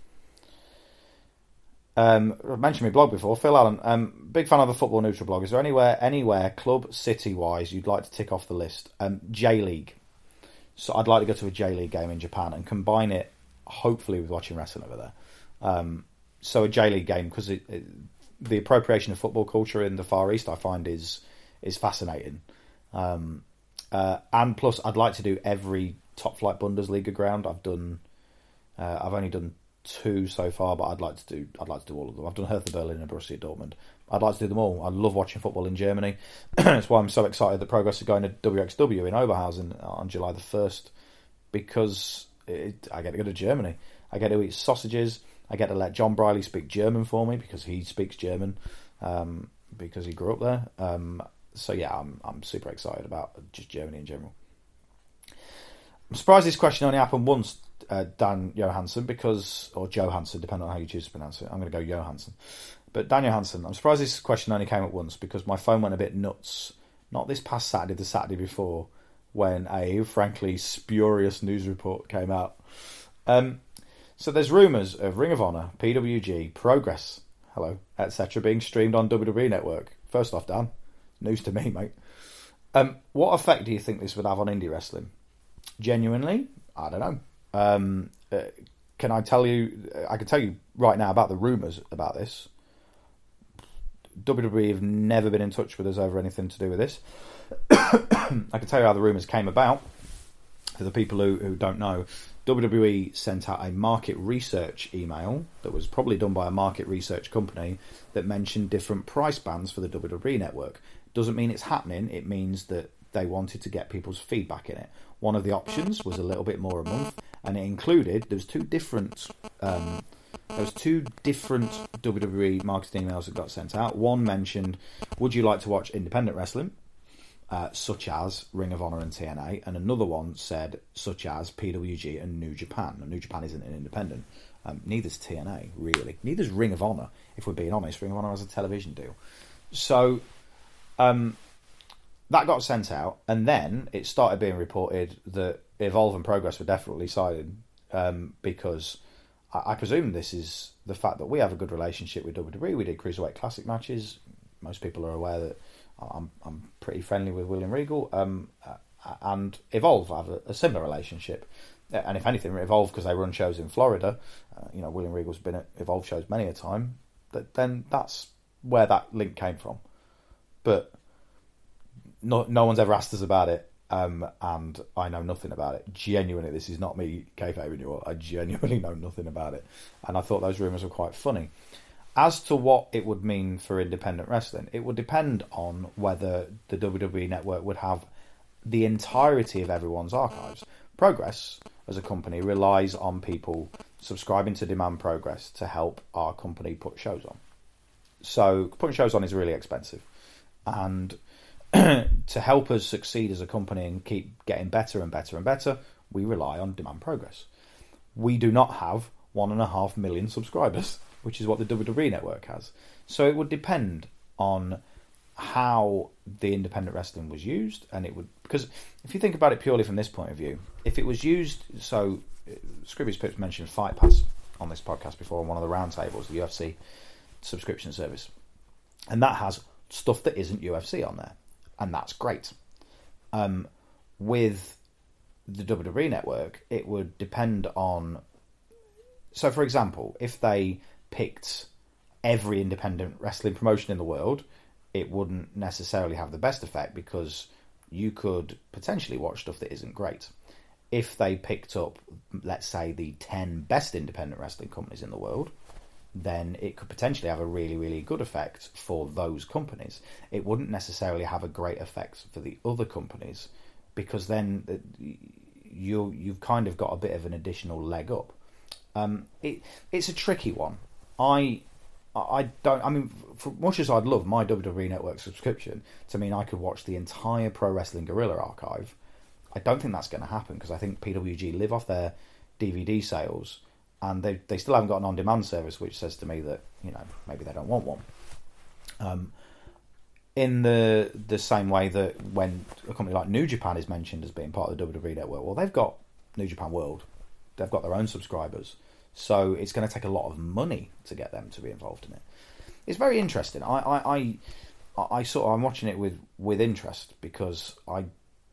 Um, I mentioned my blog before. Phil Allen, um, big fan of the Football Neutral blog. Is there anywhere, anywhere, club, city-wise, you'd like to tick off the list? Um, J-League. So I'd like to go to a J-League game in Japan and combine it, hopefully, with watching wrestling over there. Um, so a J-League game, because it, it, the appropriation of football culture in the Far East, I find, is is fascinating. Um, Uh, and plus, I'd like to do every top flight Bundesliga ground. I've done, uh, I've only done two so far, but I'd like to do, I'd like to do all of them. I've done Hertha Berlin and Borussia Dortmund. I'd like to do them all. I love watching football in Germany. That's why I'm so excited that Progress are going to W X W in Oberhausen on July the first, because it, I get to go to Germany. I get to eat sausages. I get to let John Briley speak German for me because he speaks German, um, because he grew up there. Um, So yeah, I'm I'm super excited about just Germany in general. I'm surprised this question only happened once, uh, Dan Johansson, because or Johansson, depending on how you choose to pronounce it. I'm going to go Johansson, but Dan Johansson. I'm surprised this question only came up once because my phone went a bit nuts. Not this past Saturday, the Saturday before, when a frankly spurious news report came out. Um, so there's rumours of Ring of Honor, P W G, Progress, hello, et cetera, being streamed on W W E Network. First off, Dan. News to me, mate. Um, what effect do you think this would have on indie wrestling? Genuinely, I don't know. Um, uh, can I tell you? I can tell you right now about the rumours about this. W W E have never been in touch with us over anything to do with this. I can tell you how the rumours came about. For the people who, who don't know, W W E sent out a market research email that was probably done by a market research company that mentioned different price bands for the W W E Network. Doesn't mean it's happening. It means that they wanted to get people's feedback in it. One of the options was a little bit more a month, and it included there was two different um, there was two different W W E marketing emails that got sent out. One mentioned, "Would you like to watch independent wrestling, uh, such as Ring of Honor and T N A?" And another one said, "Such as P W G and New Japan." Now, New Japan isn't an independent. Um, neither's T N A, really. Neither's Ring of Honor, if we're being honest. Ring of Honor has a television deal. So Um, that got sent out, and then it started being reported that Evolve and Progress were definitely sided, um, because I, I presume this is the fact that we have a good relationship with W W E. We did Cruiserweight Classic matches. Most people are aware that I'm I'm pretty friendly with William Regal. Um, and Evolve have a, a similar relationship. And if anything, Evolve, because they run shows in Florida, uh, you know, William Regal's been at Evolve shows many a time, that then that's where that link came from. But no, no one's ever asked us about it, um, and I know nothing about it. Genuinely, this is not me kayfabing you all. I genuinely know nothing about it. And I thought those rumours were quite funny. As to what it would mean for independent wrestling, it would depend on whether the W W E Network would have the entirety of everyone's archives. Progress, as a company, relies on people subscribing to Demand Progress to help our company put shows on. So putting shows on is really expensive. And to help us succeed as a company and keep getting better and better and better, we rely on Demand Progress. We do not have one and a half million subscribers, which is what the W W E Network has. So it would depend on how the independent wrestling was used, and it would, because if you think about it purely from this point of view, if it was used, so Scribby's Pips mentioned Fight Pass on this podcast before on one of the roundtables, the U F C subscription service, and that has stuff that isn't U F C on there, and that's great. Um, with the W W E Network, it would depend on, so for example, if they picked every independent wrestling promotion in the world, it wouldn't necessarily have the best effect, because you could potentially watch stuff that isn't great. If they picked up, let's say, the ten best independent wrestling companies in the world, then it could potentially have a really, really good effect for those companies. It wouldn't necessarily have a great effect for the other companies, because then you, you've kind of got a bit of an additional leg up. Um, it, it's a tricky one. I... I don't, I mean, for much as I'd love my W W E Network subscription to mean I could watch the entire Pro Wrestling Guerrilla archive, I don't think that's going to happen, because I think P W G live off their D V D sales, and they they still haven't got an on-demand service, which says to me that, you know, maybe they don't want one. Um, in the the same way that when a company like New Japan is mentioned as being part of the W W E Network, well, they've got New Japan World, they've got their own subscribers. So it's going to take a lot of money to get them to be involved in it. It's very interesting. I, I, I, I sort of, I'm watching it with, with interest, because I,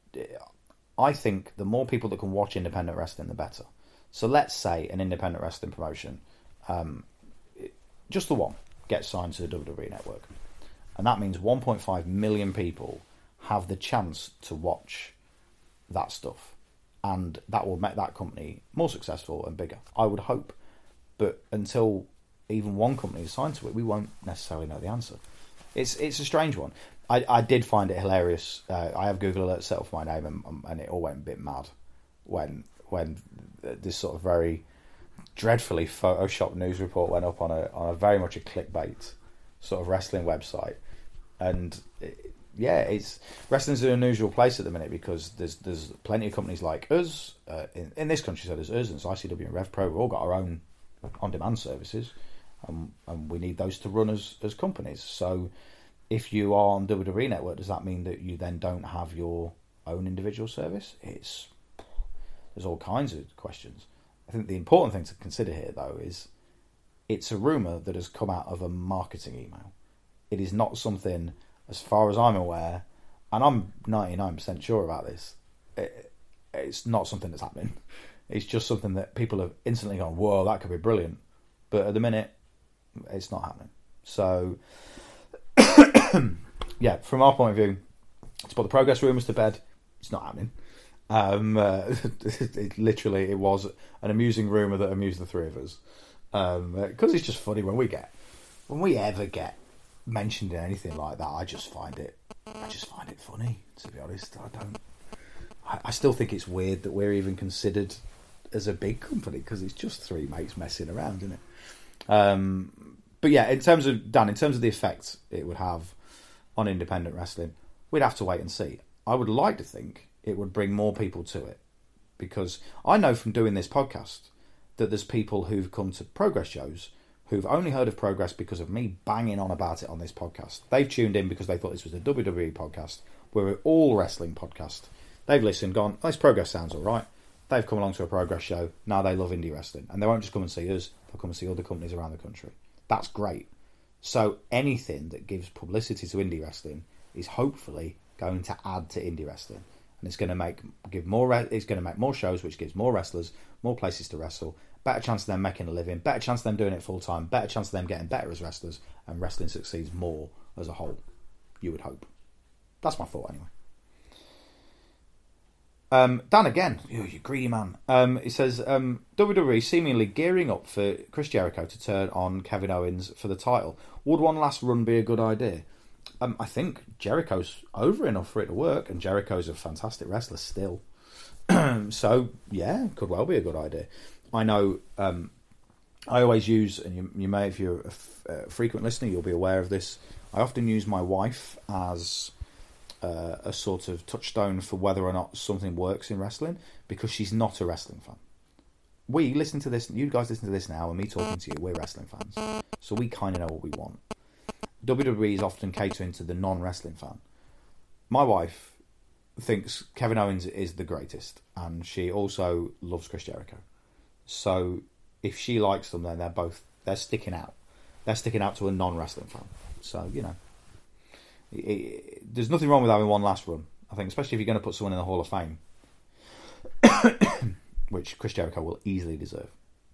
I think the more people that can watch independent wrestling, the better. So let's say an independent wrestling promotion, um, just the one, gets signed to the W W E Network, and that means one point five million people have the chance to watch that stuff. And that will make that company more successful and bigger, I would hope. But until even one company is signed to it, we won't necessarily know the answer. It's it's a strange one. I, I did find it hilarious. Uh, I have Google Alerts set up for my name, and, and it all went a bit mad when when this sort of very dreadfully photoshopped news report went up on a on a very much a clickbait sort of wrestling website. And it, yeah, it's wrestling's an unusual place at the minute, because there's there's plenty of companies like us uh, in in this country. So there's us and I C W and RevPro. We've all got our own on-demand services, and and we need those to run as as companies. So if you are on W W E Network, does that mean that you then don't have your own individual service? It's there's all kinds of questions. I think the important thing to consider here, though, is it's a rumor that has come out of a marketing email. It is not something, as far as I'm aware, and I'm ninety-nine percent sure about this, it, it's not something that's happening. It's just something that people have instantly gone, whoa, that could be brilliant. But at the minute, it's not happening. So, yeah, from our point of view, to put the Progress rumours to bed, it's not happening. Um, uh, it, it, literally, it was an amusing rumour that amused the three of us. Because um, it's just funny when we get, when we ever get mentioned in anything like that, I just find it I just find it funny, to be honest. I don't I, I still think it's weird that we're even considered as a big company, because it's just three mates messing around, isn't it? Um, but yeah, in terms of Dan, in terms of the effect it would have on independent wrestling, we'd have to wait and see. I would like to think it would bring more people to it, because I know from doing this podcast that there's people who've come to Progress shows who've only heard of Progress because of me banging on about it on this podcast. They've tuned in because they thought this was a W W E podcast. We're an all wrestling podcast. They've listened, gone, oh, this Progress sounds all right. they've come along to a Progress show. Now they love indie wrestling. And they won't just come and see us. They'll come and see other companies around the country. That's great. So anything that gives publicity to indie wrestling is hopefully going to add to indie wrestling. And it's going to make give more. It's going to make more shows, which gives more wrestlers more places to wrestle. Better chance of them making a living. Better chance of them doing it full time. Better chance of them getting better as wrestlers. And wrestling succeeds more as a whole. You would hope. That's my thought anyway. Um, Dan again, oh, you greedy man. Um, he says um, W W E seemingly gearing up for Chris Jericho to turn on Kevin Owens for the title. Would one last run be a good idea? Um, I think Jericho's over enough for it to work, and Jericho's a fantastic wrestler still. So yeah, could well be a good idea. I know. Um, I always use, and you, you may, if you're a, f- a frequent listener, you'll be aware of this. I often use my wife as uh, a sort of touchstone for whether or not something works in wrestling, because she's not a wrestling fan. We listen to this, you guys listen to this now, and me talking to you, we're wrestling fans. So we kind of know what we want. W W E is often catering to the non-wrestling fan. My wife thinks Kevin Owens is the greatest, and she also loves Chris Jericho. So if she likes them, then they're both, they're sticking out. They're sticking out to a non-wrestling fan. So, you know, it, it, there's nothing wrong with having one last run. I think, especially if you're going to put someone in the Hall of Fame, which Chris Jericho will easily deserve.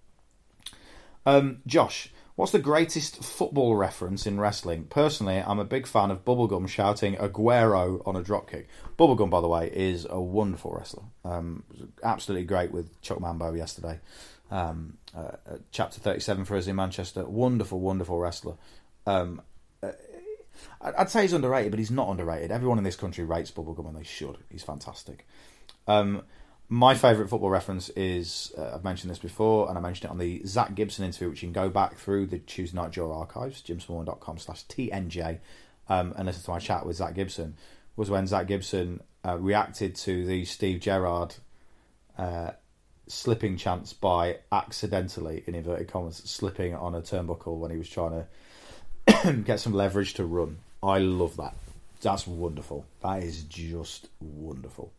Um, Josh, what's the greatest football reference in wrestling? Personally, I'm a big fan of Bubblegum shouting Aguero on a dropkick. Bubblegum, by the way, is a wonderful wrestler. Um, absolutely great with Chuck Mambo yesterday. Um, uh, chapter thirty-seven for us in Manchester. Wonderful, wonderful wrestler. Um, uh, I'd say he's underrated, but he's not underrated. Everyone in this country rates Bubblegum, and they should. He's fantastic. Um, my favourite football reference is, uh, I've mentioned this before, and I mentioned it on the Zach Gibson interview, which you can go back through the Tuesday Night Jaw archives, jimsmallman.com slash TNJ, um, and listen to my chat with Zach Gibson, was when Zach Gibson uh, reacted to the Steve Gerrard uh, slipping chance by accidentally, in inverted commas, slipping on a turnbuckle when he was trying to get some leverage to run. I love that. That's wonderful. That is just wonderful.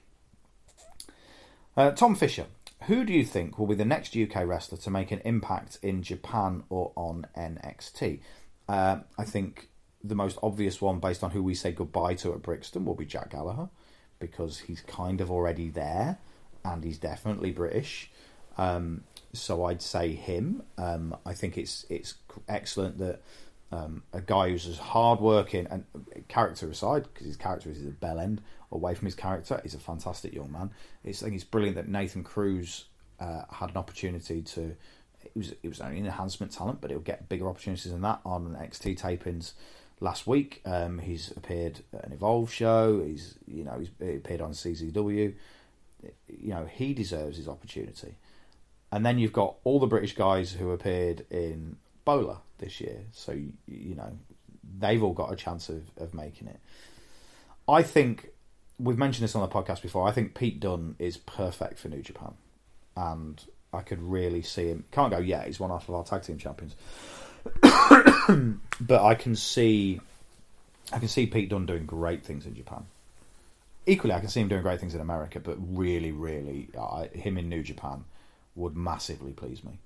Uh, Tom Fisher, who do you think will be the next U K wrestler to make an impact in Japan or on N X T? Uh, I think the most obvious one, based on who we say goodbye to at Brixton, will be Jack Gallagher, because he's kind of already there, and he's definitely British. Um, so I'd say him. Um, I think it's it's excellent that um, a guy who's as hard-working, and character aside, because his character is a bell end away from his character, is a fantastic young man. It's, I think it's brilliant that Nathan Cruz uh, had an opportunity to... It was, it was only an enhancement talent, but he'll get bigger opportunities than that on N X T tapings last week. Um, he's appeared at an Evolve show. He's, you know, he's he appeared on C Z W. You know, he deserves his opportunity. And then you've got all the British guys who appeared in Bola this year. So, you, you know, they've all got a chance of, of making it. I think, we've mentioned this on the podcast before, I think Pete Dunne is perfect for New Japan. And I could really see him. Can't go yet, he's one of our tag team champions. But I can see I can see Pete Dunne doing great things in Japan. Equally, I can see him doing great things in America, but really, really, uh, him in New Japan would massively please me.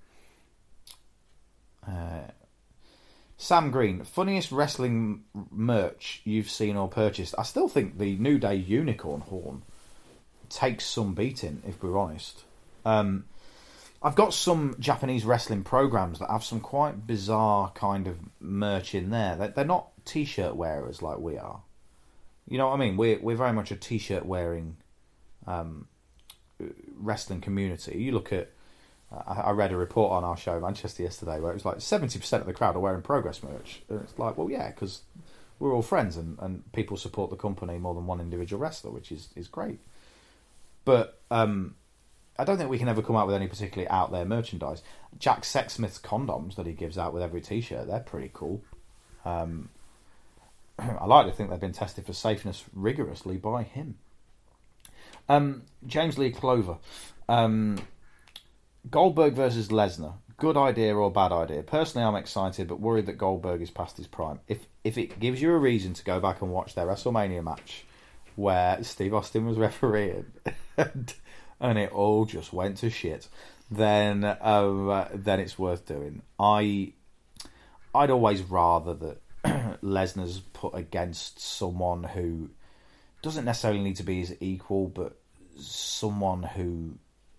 Uh, Sam Green, funniest wrestling merch you've seen or purchased? I still think the New Day unicorn horn takes some beating, if we're honest. Um, I've got some Japanese wrestling programs that have some quite bizarre kind of merch in there. They're, they're not t-shirt wearers like we are. You know what I mean? We're we're very much a t-shirt wearing um, wrestling community. You look at, uh, I read a report on our show in Manchester yesterday where it was like seventy percent of the crowd are wearing Progress merch. And it's like, well, yeah, because we're all friends and, and people support the company more than one individual wrestler, which is, is great. But um, I don't think we can ever come out with any particularly out there merchandise. Jack Sexsmith's condoms that he gives out with every t-shirt, they're pretty cool. Um, I like to think they've been tested for safeness rigorously by him. Um, James Lee Clover. Um, Goldberg versus Lesnar. Good idea or bad idea? Personally, I'm excited, but worried that Goldberg is past his prime. If if it gives you a reason to go back and watch their WrestleMania match where Steve Austin was refereeing and and it all just went to shit, then um, uh, then it's worth doing. I I'd always rather that Lesnar's put against someone who doesn't necessarily need to be his equal, but someone who,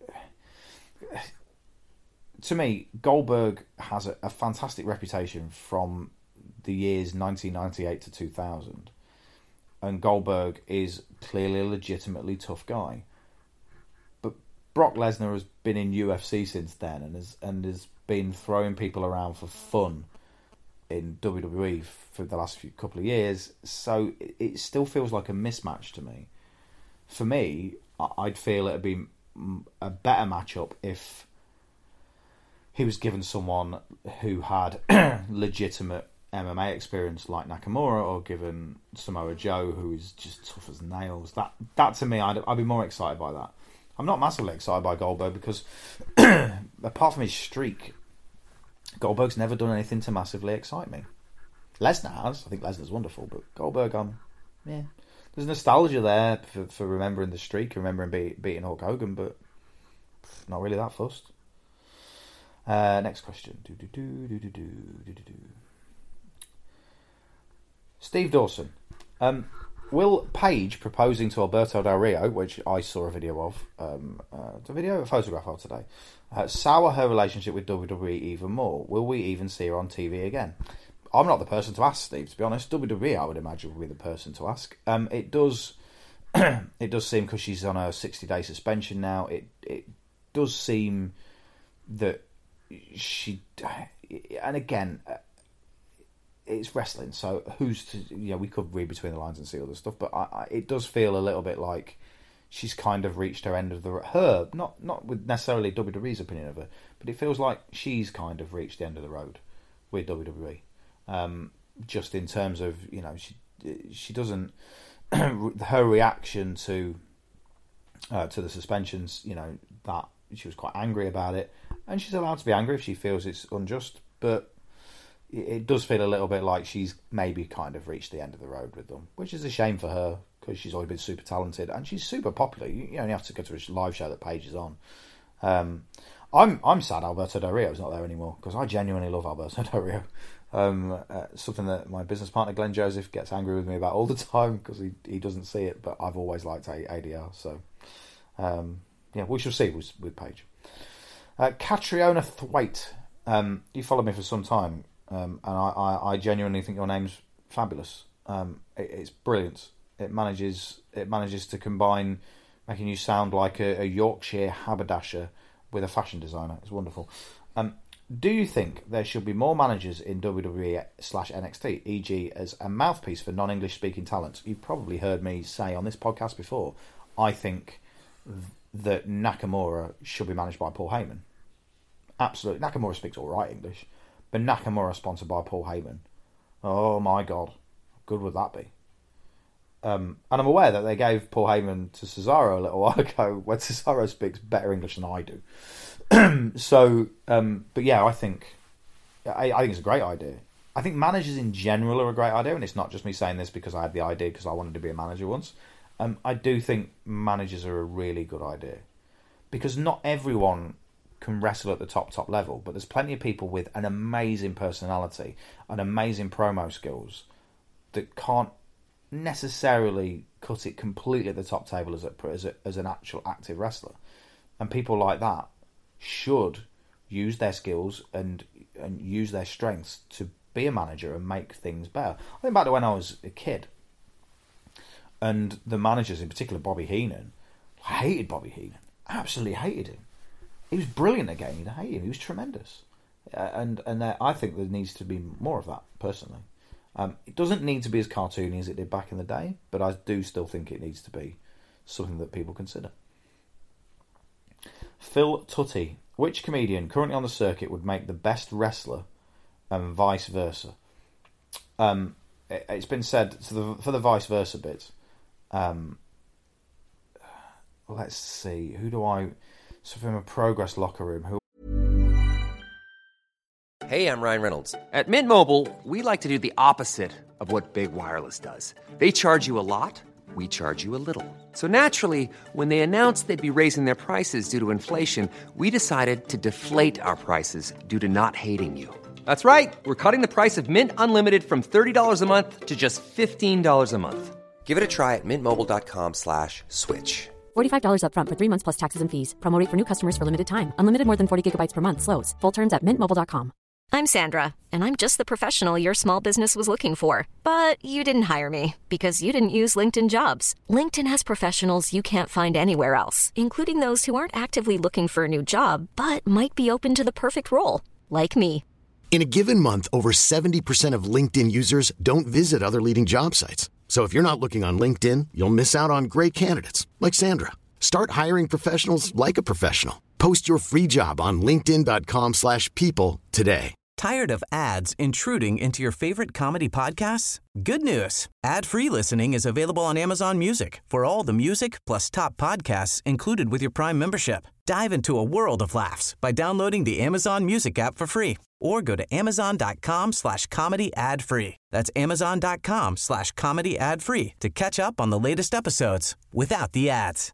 to me, Goldberg has a, a fantastic reputation from the years nineteen ninety-eight to two thousand, and Goldberg is clearly a legitimately tough guy. But Brock Lesnar has been in U F C since then, and has and has been throwing people around for fun in W W E for the last few couple of years, so it, it still feels like a mismatch to me. For me, I'd feel it'd be a better matchup if he was given someone who had legitimate M M A experience like Nakamura, or given Samoa Joe, who is just tough as nails. That that to me, I'd, I'd be more excited by that. I'm not massively excited by Goldberg because apart from his streak, Goldberg's never done anything to massively excite me. Lesnar has. I think Lesnar's wonderful, but Goldberg, um, yeah. There's nostalgia there for, for remembering the streak, remembering be, beating Hulk Hogan, but not really that fussed. Uh, next question. Do, do, do, do, do, do, do, do. Steve Dawson. Um, will Paige proposing to Alberto Del Rio, which I saw a video of, um, uh, the video, a photograph of today, uh, sour her relationship with W W E even more? Will we even see her on T V again? I'm not the person to ask, Steve, to be honest. W W E, I would imagine, would be the person to ask. Um, it does it does seem, because she's on a sixty-day suspension now, it, it does seem that she... And again, it's wrestling, so who's to... You know, we could read between the lines and see all this stuff, but I, I, it does feel a little bit like she's kind of reached her end of the... Her, not, not with necessarily W W E's opinion of her, but it feels like she's kind of reached the end of the road with W W E. Um, just in terms of, you know, she she doesn't her reaction to uh, to the suspensions, you know, that she was quite angry about it, and she's allowed to be angry if she feels it's unjust, but it does feel a little bit like she's maybe kind of reached the end of the road with them, which is a shame for her because she's always been super talented and she's super popular. You, you only have to go to a live show that Paige is on. Um, I'm I'm sad Alberto Del Rio's not there anymore because I genuinely love Alberto Del Rio. Um, uh, something that my business partner Glenn Joseph gets angry with me about all the time because he, he doesn't see it, but I've always liked A D R. So um, yeah, we shall see with, with Paige. Uh, Catriona Thwaite, um, you followed me for some time, um, and I, I, I genuinely think your name's fabulous. Um, it, it's brilliant. It manages it manages to combine making you sound like a, a Yorkshire haberdasher with a fashion designer. It's wonderful. Um, do you think there should be more managers in W W E slash N X T, for example as a mouthpiece for non-English speaking talent? You've probably heard me say on this podcast before, I think that Nakamura should be managed by Paul Heyman. Absolutely. Nakamura speaks all right English, but Nakamura sponsored by Paul Heyman. Oh my God. How good would that be? Um, and I'm aware that they gave Paul Heyman to Cesaro a little while ago, where Cesaro speaks better English than I do. so, um, but yeah, I think I, I think it's a great idea. I think managers in general are a great idea, and it's not just me saying this because I had the idea because I wanted to be a manager once. Um, I do think managers are a really good idea because not everyone can wrestle at the top, top level, but there's plenty of people with an amazing personality and amazing promo skills that can't necessarily cut it completely at the top table as a, as, a, as an actual active wrestler. And people like that should use their skills and and use their strengths to be a manager and make things better. I think back to when I was a kid, and the managers, in particular Bobby Heenan, I hated Bobby Heenan, absolutely hated him. He was brilliant at getting you to hate him. He was tremendous, uh, and and uh, I think there needs to be more of that personally. Um, it doesn't need to be as cartoony as it did back in the day, but I do still think it needs to be something that people consider. Phil Tutty. Which comedian currently on the circuit would make the best wrestler and vice versa? Um, it, it's been said, so the, for the vice versa bit, um, let's see, who do I... So from a Progress locker room, who... Hey, I'm Ryan Reynolds. At Mint Mobile, we like to do the opposite of what Big Wireless does. They charge you a lot, we charge you a little. So naturally, when they announced they'd be raising their prices due to inflation, we decided to deflate our prices due to not hating you. That's right. We're cutting the price of Mint Unlimited from thirty dollars a month to just fifteen dollars a month. Give it a try at mintmobile.com slash switch. forty-five dollars up front for three months plus taxes and fees. Promo rate for new customers for limited time. Unlimited more than forty gigabytes per month slows. Full terms at mint mobile dot com. I'm Sandra, and I'm just the professional your small business was looking for. But you didn't hire me because you didn't use LinkedIn Jobs. LinkedIn has professionals you can't find anywhere else, including those who aren't actively looking for a new job, but might be open to the perfect role, like me. In a given month, over seventy percent of LinkedIn users don't visit other leading job sites. So if you're not looking on LinkedIn, you'll miss out on great candidates like Sandra. Start hiring professionals like a professional. Post your free job on linkedin dot com slash people today. Tired of ads intruding into your favorite comedy podcasts? Good news. Ad-free listening is available on Amazon Music for all the music plus top podcasts included with your Prime membership. Dive into a world of laughs by downloading the Amazon Music app for free or go to amazon.com slash comedy ad free. That's amazon.com slash comedy ad free to catch up on the latest episodes without the ads.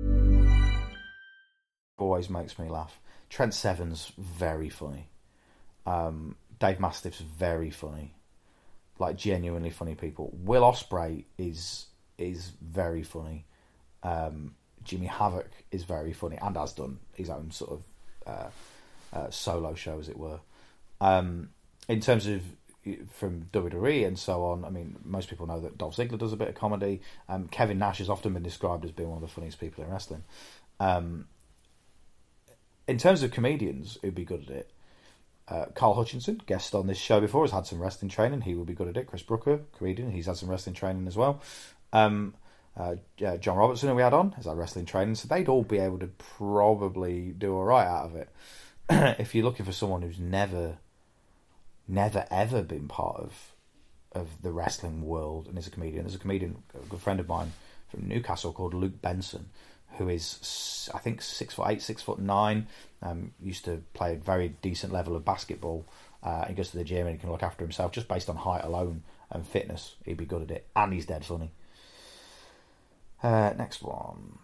Always makes me laugh. Trent Seven's very funny. Um, Dave Mastiff's very funny. Like, genuinely funny people. Will Ospreay is is very funny. Um, Jimmy Havoc is very funny and has done his own sort of uh, uh, solo show, as it were. Um, in terms of from W W E and so on, I mean, most people know that Dolph Ziggler does a bit of comedy. Um, Kevin Nash has often been described as being one of the funniest people in wrestling. Um, in terms of comedians who'd be good at it, Uh, Carl Hutchinson, guest on this show before, has had some wrestling training. He will be good at it. Chris Brooker, comedian, he's had some wrestling training as well. Um, uh, uh, John Robertson, who we had on, has had wrestling training. So they'd all be able to probably do all right out of it. If you're looking for someone who's never, never, ever been part of of the wrestling world and is a comedian, there's a comedian, a good friend of mine from Newcastle called Luke Benson, who is, I think, six foot eight, six foot nine. Um, used to play a very decent level of basketball. Uh, he goes to the gym and he can look after himself just based on height alone and fitness. He'd be good at it, and he's dead funny. Uh, next one,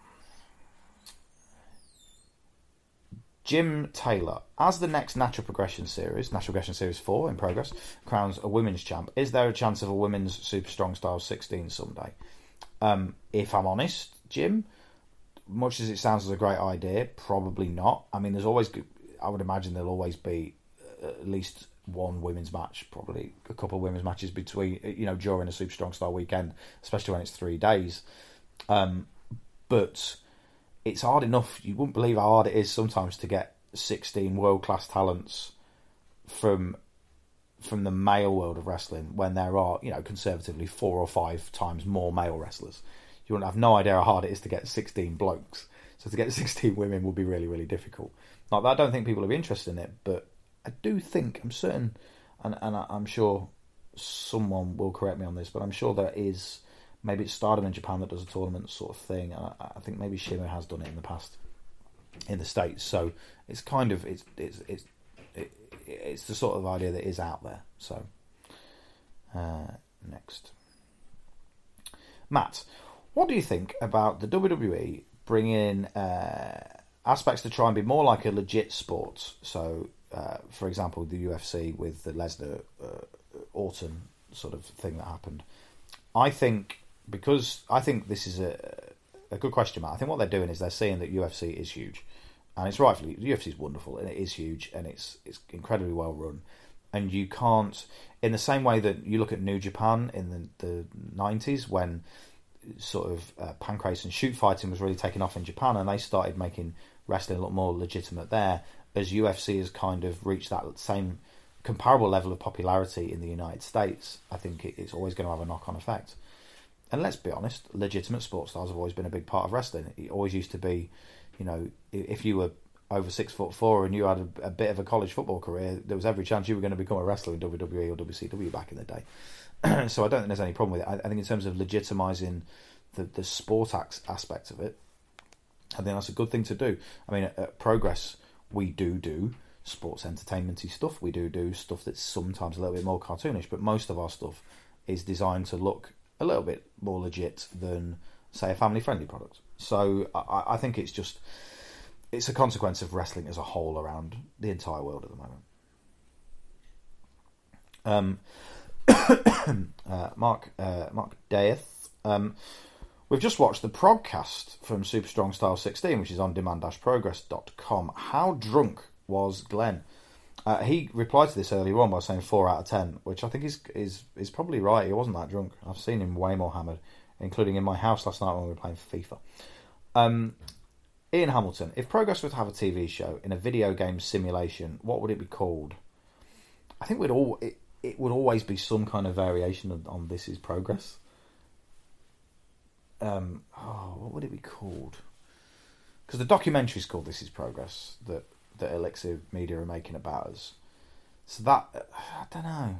Jim Taylor. As the next Natural Progression Series, Natural Progression Series four in progress, crowns a women's champ, is there a chance of a women's Super Strong Style sixteen someday? Um, if I'm honest, Jim, much as it sounds as a great idea, probably not. I mean, there's always, I would imagine there'll always be at least one women's match, probably a couple of women's matches between, you know, during a Super Strong Style weekend, especially when it's three days. Um, but it's hard enough. You wouldn't believe how hard it is sometimes to get sixteen world-class talents from from the male world of wrestling when there are, you know, conservatively four or five times more male wrestlers. You wouldn't have no idea how hard it is to get sixteen blokes. So to get sixteen women would be really, really difficult. Like, I don't think people will be interested in it, but I do think, I'm certain, and, and I'm sure someone will correct me on this, but I'm sure there is, maybe it's Stardom in Japan that does a tournament sort of thing, and I, I think maybe Shimmer has done it in the past in the States. So it's kind of, it's it's it's it, it's the sort of idea that is out there. So, uh, next. Matt, what do you think about the W W E bringing uh, aspects to try and be more like a legit sport? So, uh, for example, the U F C with the Lesnar uh, Orton sort of thing that happened. I think, because I think this is a, a good question, Matt. I think what they're doing is they're seeing that U F C is huge, and it's rightfully, the U F C is wonderful and it is huge and it's it's incredibly well run. And you can't, in the same way that you look at New Japan in the, the nineties when sort of uh, pancrase and shoot fighting was really taking off in Japan, and they started making wrestling a lot more legitimate there, as U F C has kind of reached that same comparable level of popularity in the United States. I think it, it's always going to have a knock-on effect. And let's be honest, legitimate sports stars have always been a big part of wrestling. It always used to be, you know, if you were over six foot four and you had a, a bit of a college football career, there was every chance you were going to become a wrestler in W W E or W C W back in the day. So I don't think there's any problem with it. I, I think in terms of legitimising the, the sport aspect of it, I think that's a good thing to do. I mean, at, at Progress, we do do sports entertainment-y stuff. We do do stuff that's sometimes a little bit more cartoonish, but most of our stuff is designed to look a little bit more legit than say, a family-friendly product. So I, I think it's just, it's a consequence of wrestling as a whole around the entire world at the moment. Um, uh, Mark uh, Mark Death, um, we've just watched the progcast from Super Strong Style sixteen, which is on demand dash progress dot com. How drunk was Glenn? Uh, he replied to this earlier on by saying four out of ten, which I think is is is probably right. He wasn't that drunk. I've seen him way more hammered, including in my house last night when we were playing FIFA. Um, Ian Hamilton, if Progress were to have a T V show in a video game simulation, what would it be called? I think we'd all it, it would always be some kind of variation on, on This Is Progress. Um, oh, what would it be called? Because the documentary is called This Is Progress that that Elixir Media are making about us. So that I don't know.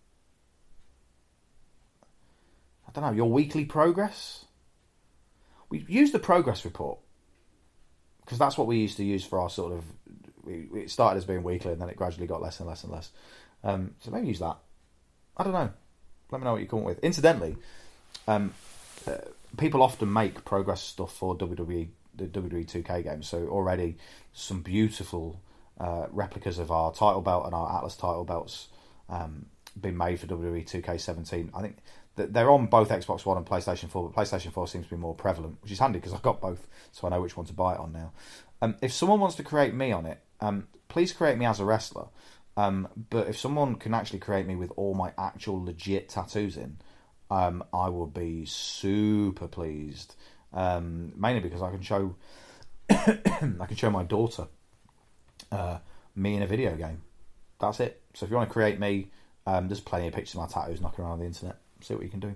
I don't know. Your weekly progress. We use the progress report because that's what we used to use for our sort of. We, it started as being weekly, and then it gradually got less and less and less. Um, so maybe use that. I don't know. Let me know what you come up with. Incidentally, um, uh, people often make progress stuff for W W E, the W W E two K games. So already some beautiful uh, replicas of our title belt and our Atlas title belts um, been made for W W E two K seventeen. I think that they're on both Xbox One and PlayStation four, but PlayStation four seems to be more prevalent, which is handy because I've got both, so I know which one to buy it on now. Um, if someone wants to create me on it, um, please create me as a wrestler. Um, but if someone can actually create me with all my actual legit tattoos in, um, I will be super pleased. Um, mainly because I can show, I can show my daughter uh, me in a video game. That's it. So if you want to create me, um, there's plenty of pictures of my tattoos knocking around on the internet. See what you can do.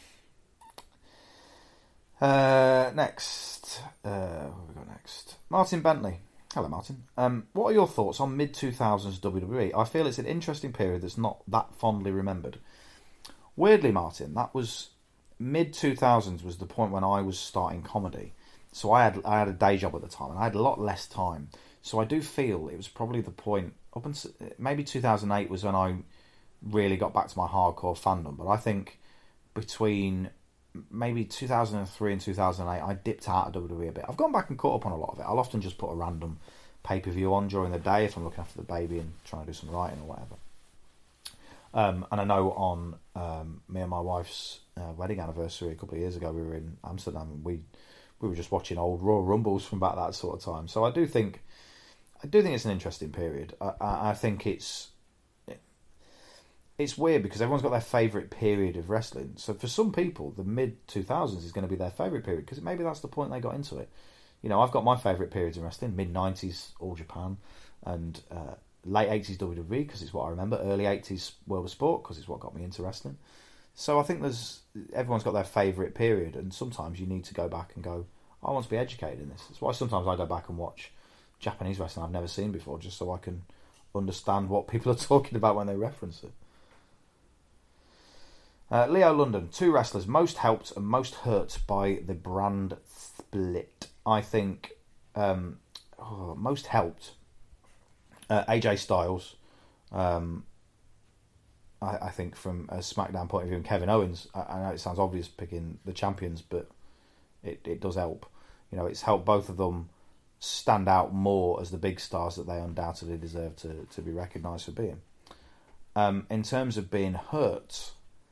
Uh, next, uh, what have we got next? Martin Bentley. Hello, Martin. Um, what are your thoughts on mid two thousands W W E? I feel it's an interesting period that's not that fondly remembered. Weirdly, Martin, that was mid two thousands was the point when I was starting comedy. So I had I had a day job at the time, and I had a lot less time. So I do feel it was probably the point up until maybe two thousand eight was when I really got back to my hardcore fandom. But I think between maybe two thousand three and two thousand eight, I dipped out of W W E a bit. I've gone back and caught up on a lot of it. I'll often just put a random pay-per-view on during the day if I'm looking after the baby and trying to do some writing or whatever. Um, and I know on um, me and my wife's uh, wedding anniversary a couple of years ago, we were in Amsterdam and we we were just watching old Royal Rumbles from about that sort of time. So I do think I do think it's an interesting period. I, I, I think it's it's weird because everyone's got their favourite period of wrestling. So for some people, the mid two thousands is going to be their favourite period because maybe that's the point they got into it. You know, I've got my favourite periods in wrestling: mid nineties All Japan, and uh, late eighties W W E because it's what I remember. Early eighties World of Sport because it's what got me into wrestling. So I think there's everyone's got their favourite period, and sometimes you need to go back and go, I want to be educated in this. That's why sometimes I go back and watch Japanese wrestling I've never seen before, just so I can understand what people are talking about when they reference it. Uh, Leo London, two wrestlers most helped and most hurt by the brand split. I think um, oh, most helped uh, A J Styles. Um, I, I think from a SmackDown point of view, and Kevin Owens. I, I know it sounds obvious picking the champions, but it, it does help. You know, it's helped both of them stand out more as the big stars that they undoubtedly deserve to, to be recognised for being. Um, in terms of being hurt,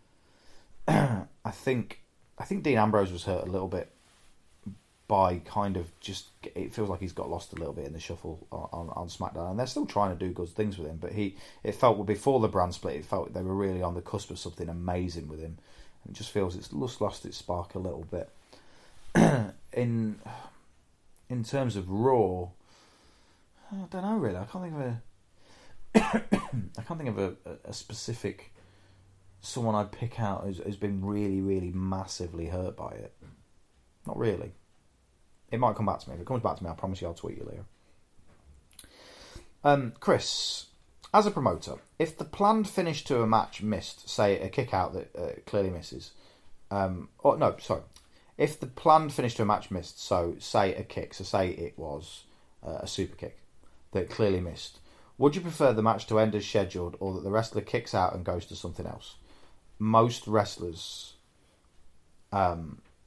I think I think Dean Ambrose was hurt a little bit by kind of just, it feels like he's got lost a little bit in the shuffle on, on SmackDown, and they're still trying to do good things with him, but he it felt before the brand split, it felt they were really on the cusp of something amazing with him, and it just feels it's just lost its spark a little bit. in in terms of Raw, I don't know really. I can't think of a I can't think of a, a specific someone I'd pick out who's, who's been really, really massively hurt by it. Not really. It might come back to me. If it comes back to me, I promise you I'll tweet you later. Um, Chris, as a promoter, if the planned finish to a match missed, say a kick out that uh, clearly misses, um, or no, sorry, if the planned finish to a match missed, so say a kick, so say it was uh, a super kick that clearly missed, would you prefer the match to end as scheduled or that the wrestler kicks out and goes to something else? Most wrestlers, um,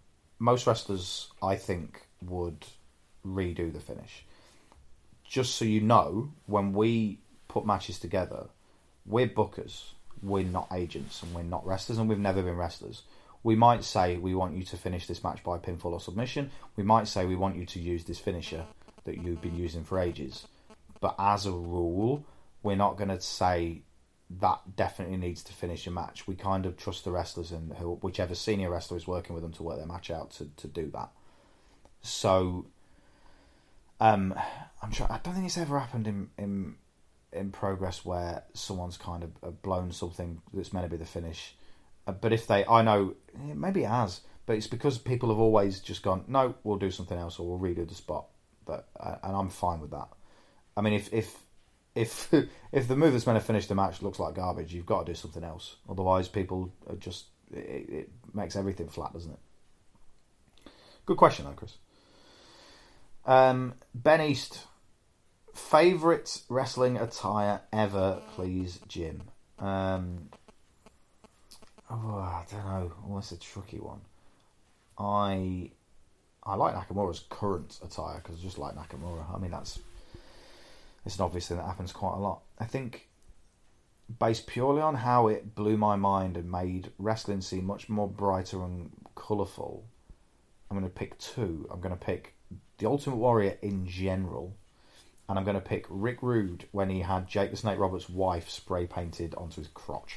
most wrestlers, I think, would redo the finish. Just so you know, when we put matches together, we're bookers, we're not agents, and we're not wrestlers, and we've never been wrestlers. We might say we want you to finish this match by pinfall or submission. We might say we want you to use this finisher that you've been using for ages. But as a rule, we're not going to say that definitely needs to finish a match. We kind of trust the wrestlers and who, whichever senior wrestler is working with them to work their match out to, to do that. So, um, I'm sure I don't think it's ever happened in in in Progress where someone's kind of blown something that's meant to be the finish. But if they, I know, maybe it has, but it's because people have always just gone, no, we'll do something else or we'll redo the spot. But uh, and I'm fine with that. I mean, if if if if the move that's meant to finish the match looks like garbage, you've got to do something else. Otherwise, people are just it, it makes everything flat, doesn't it? Good question, though, Chris. Um, Ben East, favourite wrestling attire ever, please, Jim. Um, oh, I don't know. Oh, that's a tricky one. I I like Nakamura's current attire because I just like Nakamura. I mean, that's it's an obvious thing that happens quite a lot. I think, based purely on how it blew my mind and made wrestling seem much more brighter and colourful, I'm going to pick two. I'm going to pick The Ultimate Warrior in general, and I'm going to pick Rick Rude when he had Jake the Snake Roberts' wife spray painted onto his crotch.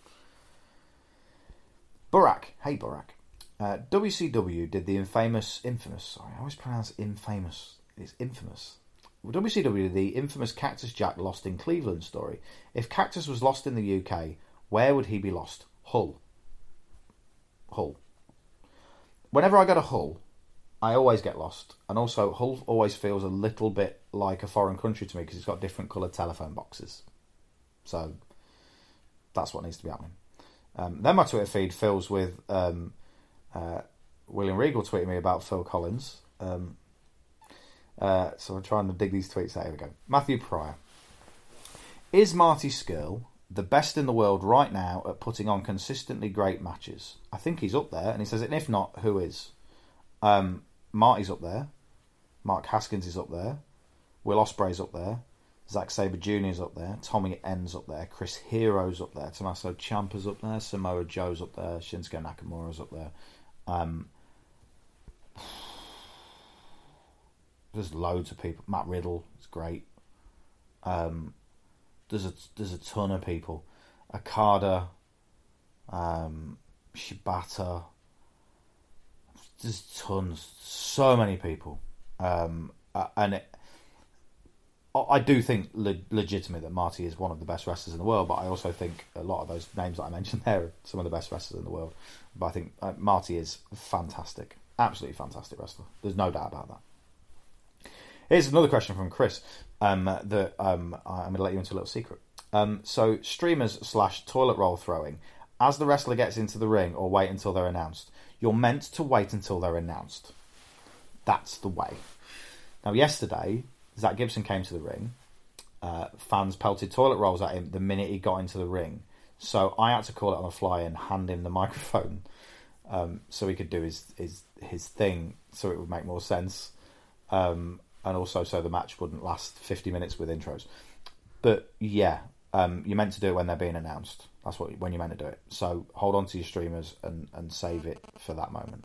Burak, hey Burak. Uh, W C W did the infamous, infamous, sorry, I always pronounce infamous, it's infamous. W C W did the infamous Cactus Jack lost in Cleveland story. If Cactus was lost in the U K, where would he be lost? Hull. Hull. Whenever I go to Hull, I always get lost. And also, Hull always feels a little bit like a foreign country to me because it's got different coloured telephone boxes. So, that's what needs to be happening. Um, then my Twitter feed fills with um, uh, William Regal tweeting me about Phil Collins. Um, uh, so I'm trying to dig these tweets out. Here we go. Matthew Pryor. Is Marty Scurll the best in the world right now at putting on consistently great matches? I think he's up there. And he says, and if not, who is? Um, Marty's up there. Mark Haskins is up there. Will Ospreay's up there. Zack Sabre Junior's up there. Tommy End's up there. Chris Hero's up there. Tommaso Ciampa's up there. Samoa Joe's up there. Shinsuke Nakamura's up there. Um, there's loads of people. Matt Riddle is great. Um, there's a there's a ton of people. Okada, um, Shibata. There's tons. So many people. Um, uh, and it, I do think le- legitimate that Marty is one of the best wrestlers in the world, but I also think a lot of those names that I mentioned there are some of the best wrestlers in the world. But I think uh, Marty is fantastic. Absolutely fantastic wrestler. There's no doubt about that. Here's another question from Chris um, that um, I'm going to let you into a little secret. Um, so, streamers slash toilet roll throwing. As the wrestler gets into the ring or wait until they're announced? You're meant to wait until they're announced. That's the way. Now, yesterday, Zach Gibson came to the ring. Uh, fans pelted toilet rolls at him the minute he got into the ring. So I had to call it on the fly and hand him the microphone um, so he could do his, his his thing so it would make more sense. Um, and also so the match wouldn't last fifty minutes with intros. But yeah, um, you're meant to do it when they're being announced. That's what when you're meant to do it. So hold on to your streamers and, and save it for that moment.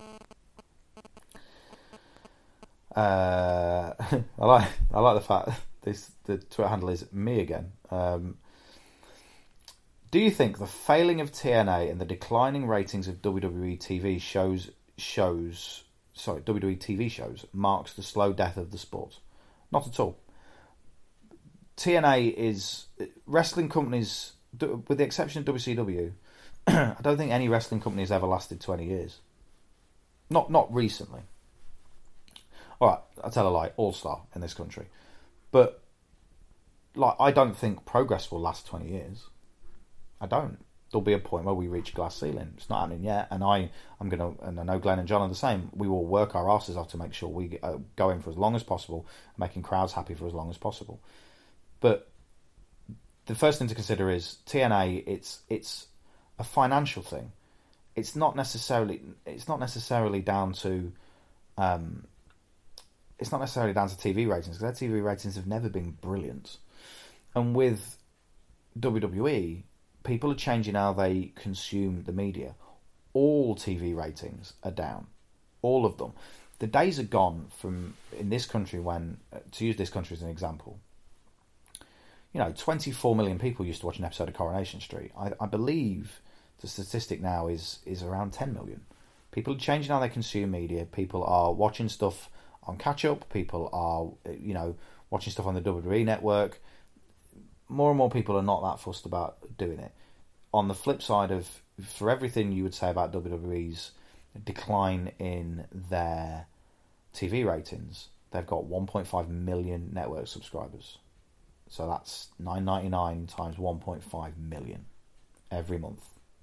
Uh, I like I like the fact this the Twitter handle is me again. Um, do you think the failing of T N A and the declining ratings of W W E T V shows shows sorry W W E T V shows marks the slow death of the sport? Not at all. T N A is wrestling companies, with the exception of W C W. I don't think any wrestling company has ever lasted twenty years. Not not recently. All right, I'll tell a lie. All Star in this country, but like I don't think Progress will last twenty years. I don't. There'll be a point where we reach a glass ceiling. It's not happening yet, and I I'm gonna and I know Glenn and John are the same. We will work our asses off to make sure we uh, go in for as long as possible, making crowds happy for as long as possible. But the first thing to consider is T N A. It's it's a financial thing. it's not necessarily it's not necessarily down to um, it's not necessarily down to T V ratings, because their T V ratings have never been brilliant. And with W W E, people are changing how they consume the media. All T V ratings are down, all of them. The days are gone from in this country when, to use this country as an example, you know, twenty-four million people used to watch an episode of Coronation Street. I, I believe the statistic now is is around ten million. People are changing how they consume media. People are watching stuff on catch-up. People are, you know, watching stuff on the W W E network. More and more people are not that fussed about doing it. On the flip side of, for everything you would say about W W E's decline in their T V ratings, they've got one point five million network subscribers. So that's nine ninety-nine times one point five million every month.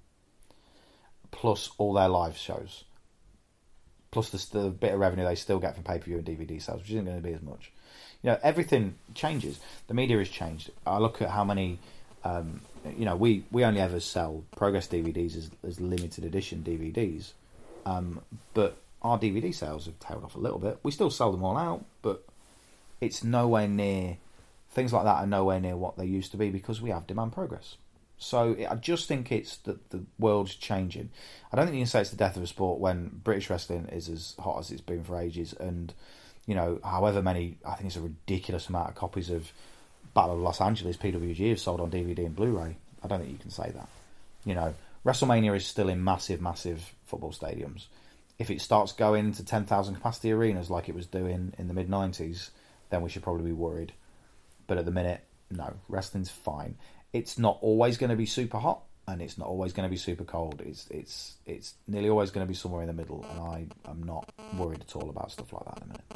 Plus all their live shows. Plus the, the bit of revenue they still get from pay-per-view and D V D sales, which isn't going to be as much. You know, everything changes. The media has changed. I look at how many, um, you know, we, we only ever sell Progress D V Ds as, as limited edition D V Ds. Um, but our D V D sales have tailed off a little bit. We still sell them all out, but it's nowhere near, things like that are nowhere near what they used to be, because we have demand progress. So I just think it's that the world's changing. I don't think you can say it's the death of a sport when British wrestling is as hot as it's been for ages, and, you know, however many, I think it's a ridiculous amount of copies of Battle of Los Angeles, P W G, have sold on D V D and Blu-ray. I don't think you can say that. You know, WrestleMania is still in massive, massive football stadiums. If it starts going to ten thousand capacity arenas like it was doing in the mid nineties, then we should probably be worried. But at the minute, no, wrestling's fine. It's not always going to be super hot, and it's not always going to be super cold. It's it's it's nearly always going to be somewhere in the middle, and I am not worried at all about stuff like that in a minute.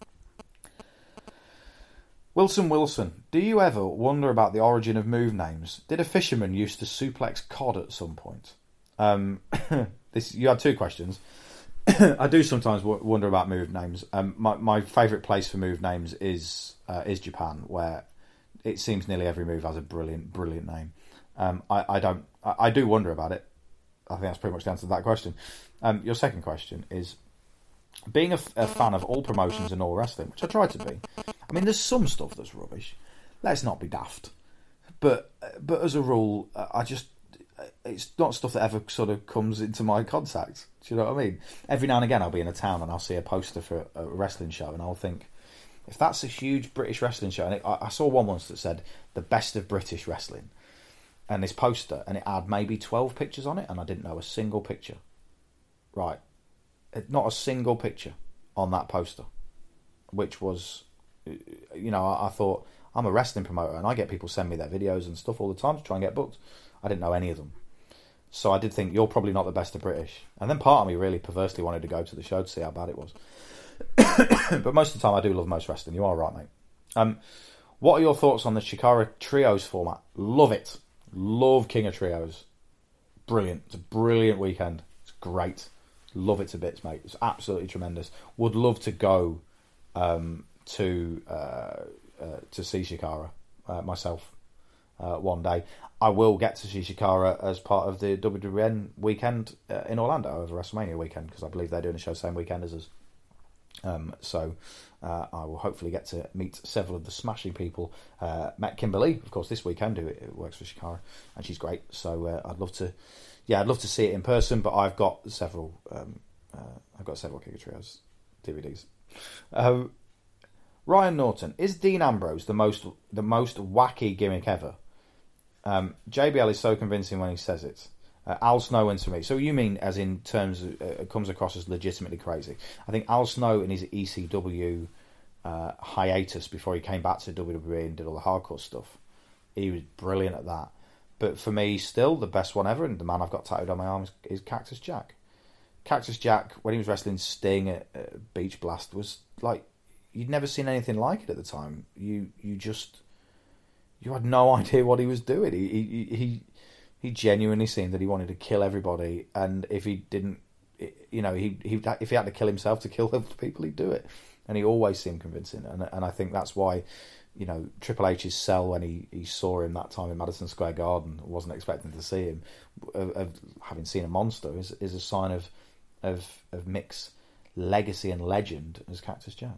Wilson Wilson, do you ever wonder about the origin of move names? Did a fisherman used to suplex cod at some point? Um, this you had two questions. I do sometimes w- wonder about move names. Um, my my favourite place for move names is uh, is Japan, where it seems nearly every move has a brilliant, brilliant name. Um, I, I don't, I, I do wonder about it. I think that's pretty much the answer to that question. Um, your second question is, being a, a fan of all promotions and all wrestling, which I try to be. I mean, there's some stuff that's rubbish. Let's not be daft. But, but as a rule, I just, it's not stuff that ever sort of comes into my contact. Do you know what I mean? Every now and again, I'll be in a town and I'll see a poster for a, a wrestling show, and I'll think, if that's a huge British wrestling show, and it, I, I saw one once that said the best of British wrestling, and this poster, and it had maybe twelve pictures on it, and I didn't know a single picture. Right. Not a single picture on that poster, which was, you know, I, I thought, I'm a wrestling promoter, and I get people send me their videos and stuff all the time to try and get booked. I didn't know any of them. So I did think, you're probably not the best of British. And then part of me really perversely wanted to go to the show to see how bad it was. But most of the time I do love most wrestling. You are right, mate. Um, what are your thoughts on the Chikara Trios format? Love it. Love King of Trios. Brilliant. It's a brilliant weekend. It's great. Love it to bits, mate. It's absolutely tremendous. Would love to go um, to uh, uh, to see Chikara uh, myself uh, one day. I will get to see Chikara as part of the W W N weekend uh, in Orlando over WrestleMania weekend, because I believe they're doing a show same weekend as us. Um, so uh, I will hopefully get to meet several of the smashing people. Uh, met Kimberly, of course, this weekend, who, who works for Chikara, and she's great. So uh, I'd love to, yeah, I'd love to see it in person. But I've got several, um, uh, I've got several King of Trios D V Ds. Um, Ryan Norton, is Dean Ambrose the most the most wacky gimmick ever? Um, J B L is so convincing when he says it. Uh, Al Snow and to me. So you mean as in terms of, uh, comes across as legitimately crazy? I think Al Snow in his E C W uh, hiatus before he came back to W W E and did all the hardcore stuff, he was brilliant at that. But for me, still the best one ever, and the man I've got tattooed on my arm is, is Cactus Jack. Cactus Jack, when he was wrestling Sting at uh, Beach Blast, was like, you'd never seen anything like it at the time. You you just you had no idea what he was doing. He he he. He genuinely seemed that he wanted to kill everybody, and if he didn't, you know, he he if he had to kill himself to kill other people, he'd do it. And he always seemed convincing, and and I think that's why you know, Triple H's sell when he, he saw him that time in Madison Square Garden, wasn't expecting to see him, of, of having seen a monster, is is a sign of of of Mick's legacy and legend as Cactus Jack.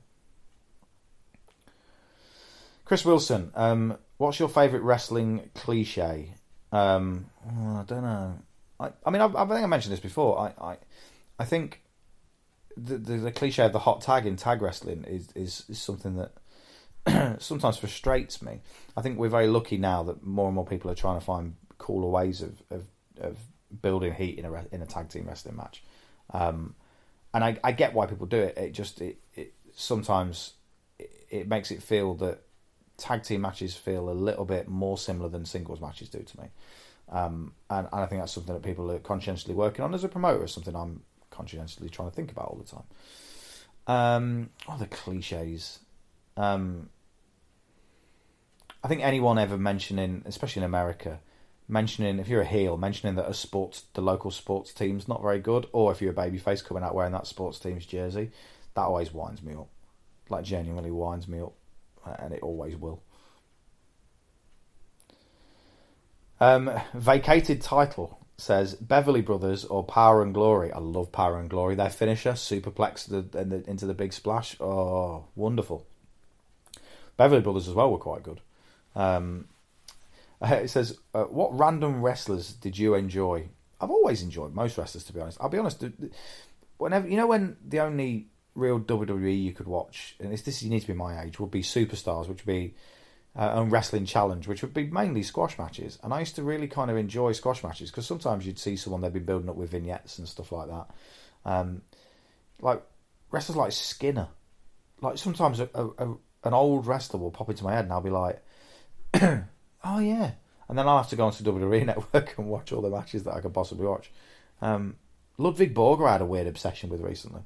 Chris Wilson, um, what's your favourite wrestling cliche? Um, oh, I don't know. I, I mean, I, I think I mentioned this before. I, I, I think the, the the cliche of the hot tag in tag wrestling is is, is something that sometimes frustrates me. I think we're very lucky now that more and more people are trying to find cooler ways of of, of building heat in a in a tag team wrestling match, um, and I, I get why people do it. It just it, it sometimes it, it makes it feel that tag team matches feel a little bit more similar than singles matches do to me, um, and, and I think that's something that people are conscientiously working on as a promoter. It's something I'm conscientiously trying to think about all the time. Um, what are the cliches? Um, I think anyone ever mentioning, especially in America, mentioning, if you're a heel, mentioning that a sports, the local sports team's not very good, or if you're a babyface coming out wearing that sports team's jersey, that always winds me up. Like, genuinely winds me up, and it always will. Um, vacated title says Beverly Brothers or Power and Glory. I love Power and Glory. Their finisher, superplex the, the, into the big splash. Oh, wonderful. Beverly Brothers as well were quite good. Um, it says, uh, what random wrestlers did you enjoy? I've always enjoyed most wrestlers, to be honest. I'll be honest. Whenever you know when the only real W W E you could watch, and this, this you need to be my age, would be Superstars, which would be uh, and Wrestling Challenge, which would be mainly squash matches. And I used to really kind of enjoy squash matches because sometimes you'd see someone they'd be building up with vignettes and stuff like that. Um, like wrestlers like Skinner. Like sometimes a, a, a an old wrestler will pop into my head and I'll be like, oh yeah. And then I'll have to go onto W W E Network and watch all the matches that I could possibly watch. Um, Ludwig Borger I had a weird obsession with recently.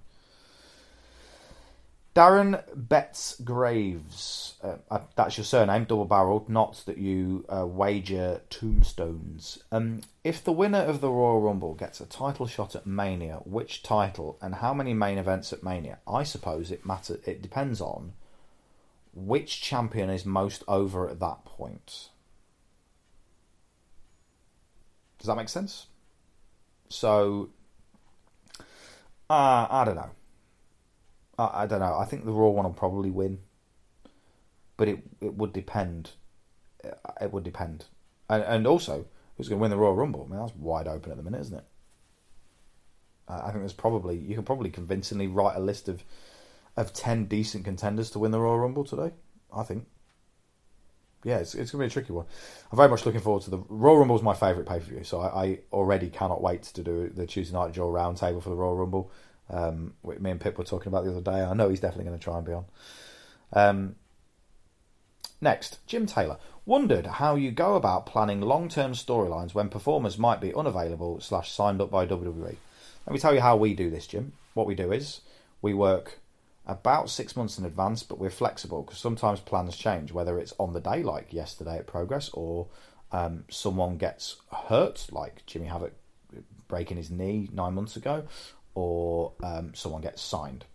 Darren Betts Graves. Uh, that's your surname, double-barreled, not that you uh, wager tombstones. Um, if the winner of the Royal Rumble gets a title shot at Mania, which title and how many main events at Mania? I suppose it matter. It depends on which champion is most over at that point. Does that make sense? So, uh, I don't know. I, I don't know. I think the Raw one will probably win. But it it would depend. It would depend. And, and also, who's going to win the Royal Rumble? I mean, that's wide open at the minute, isn't it? Uh, I think there's probably... You can probably convincingly write a list of of ten decent contenders to win the Royal Rumble today, I think. Yeah, it's, it's going to be a tricky one. I'm very much looking forward to the... Royal Rumble is my favourite pay-per-view, so I, I already cannot wait to do the Tuesday Night Jaw roundtable for the Royal Rumble. Um, me and Pip were talking about the other day. I know he's definitely going to try and be on. Um, next, Jim Taylor. Wondered how you go about planning long-term storylines when performers might be unavailable slash signed up by W W E. Let me tell you how we do this, Jim. What we do is we work about six months in advance, but we're flexible because sometimes plans change, whether it's on the day, like yesterday at Progress, or um, someone gets hurt, like Jimmy Havoc breaking his knee nine months ago, or um, someone gets signed.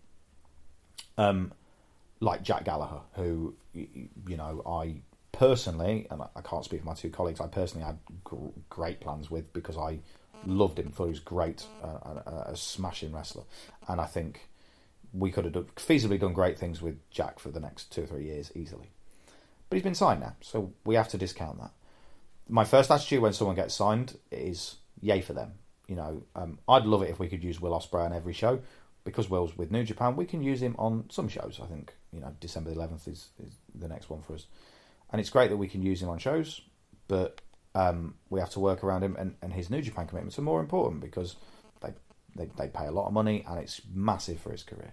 Um, like Jack Gallagher, who, you know, I personally, and I can't speak for my two colleagues, I personally had gr- great plans with because I loved him, thought he was great, uh, a, a smashing wrestler. And I think we could have done, feasibly done great things with Jack for the next two or three years easily. But he's been signed now, so we have to discount that. My first attitude when someone gets signed is yay for them. You know, um, I'd love it if we could use Will Ospreay on every show. Because Will's with New Japan, we can use him on some shows. I think, you know, December the eleventh is, is the next one for us. And it's great that we can use him on shows, but um, we have to work around him, and, and his New Japan commitments are more important because they, they they pay a lot of money and it's massive for his career.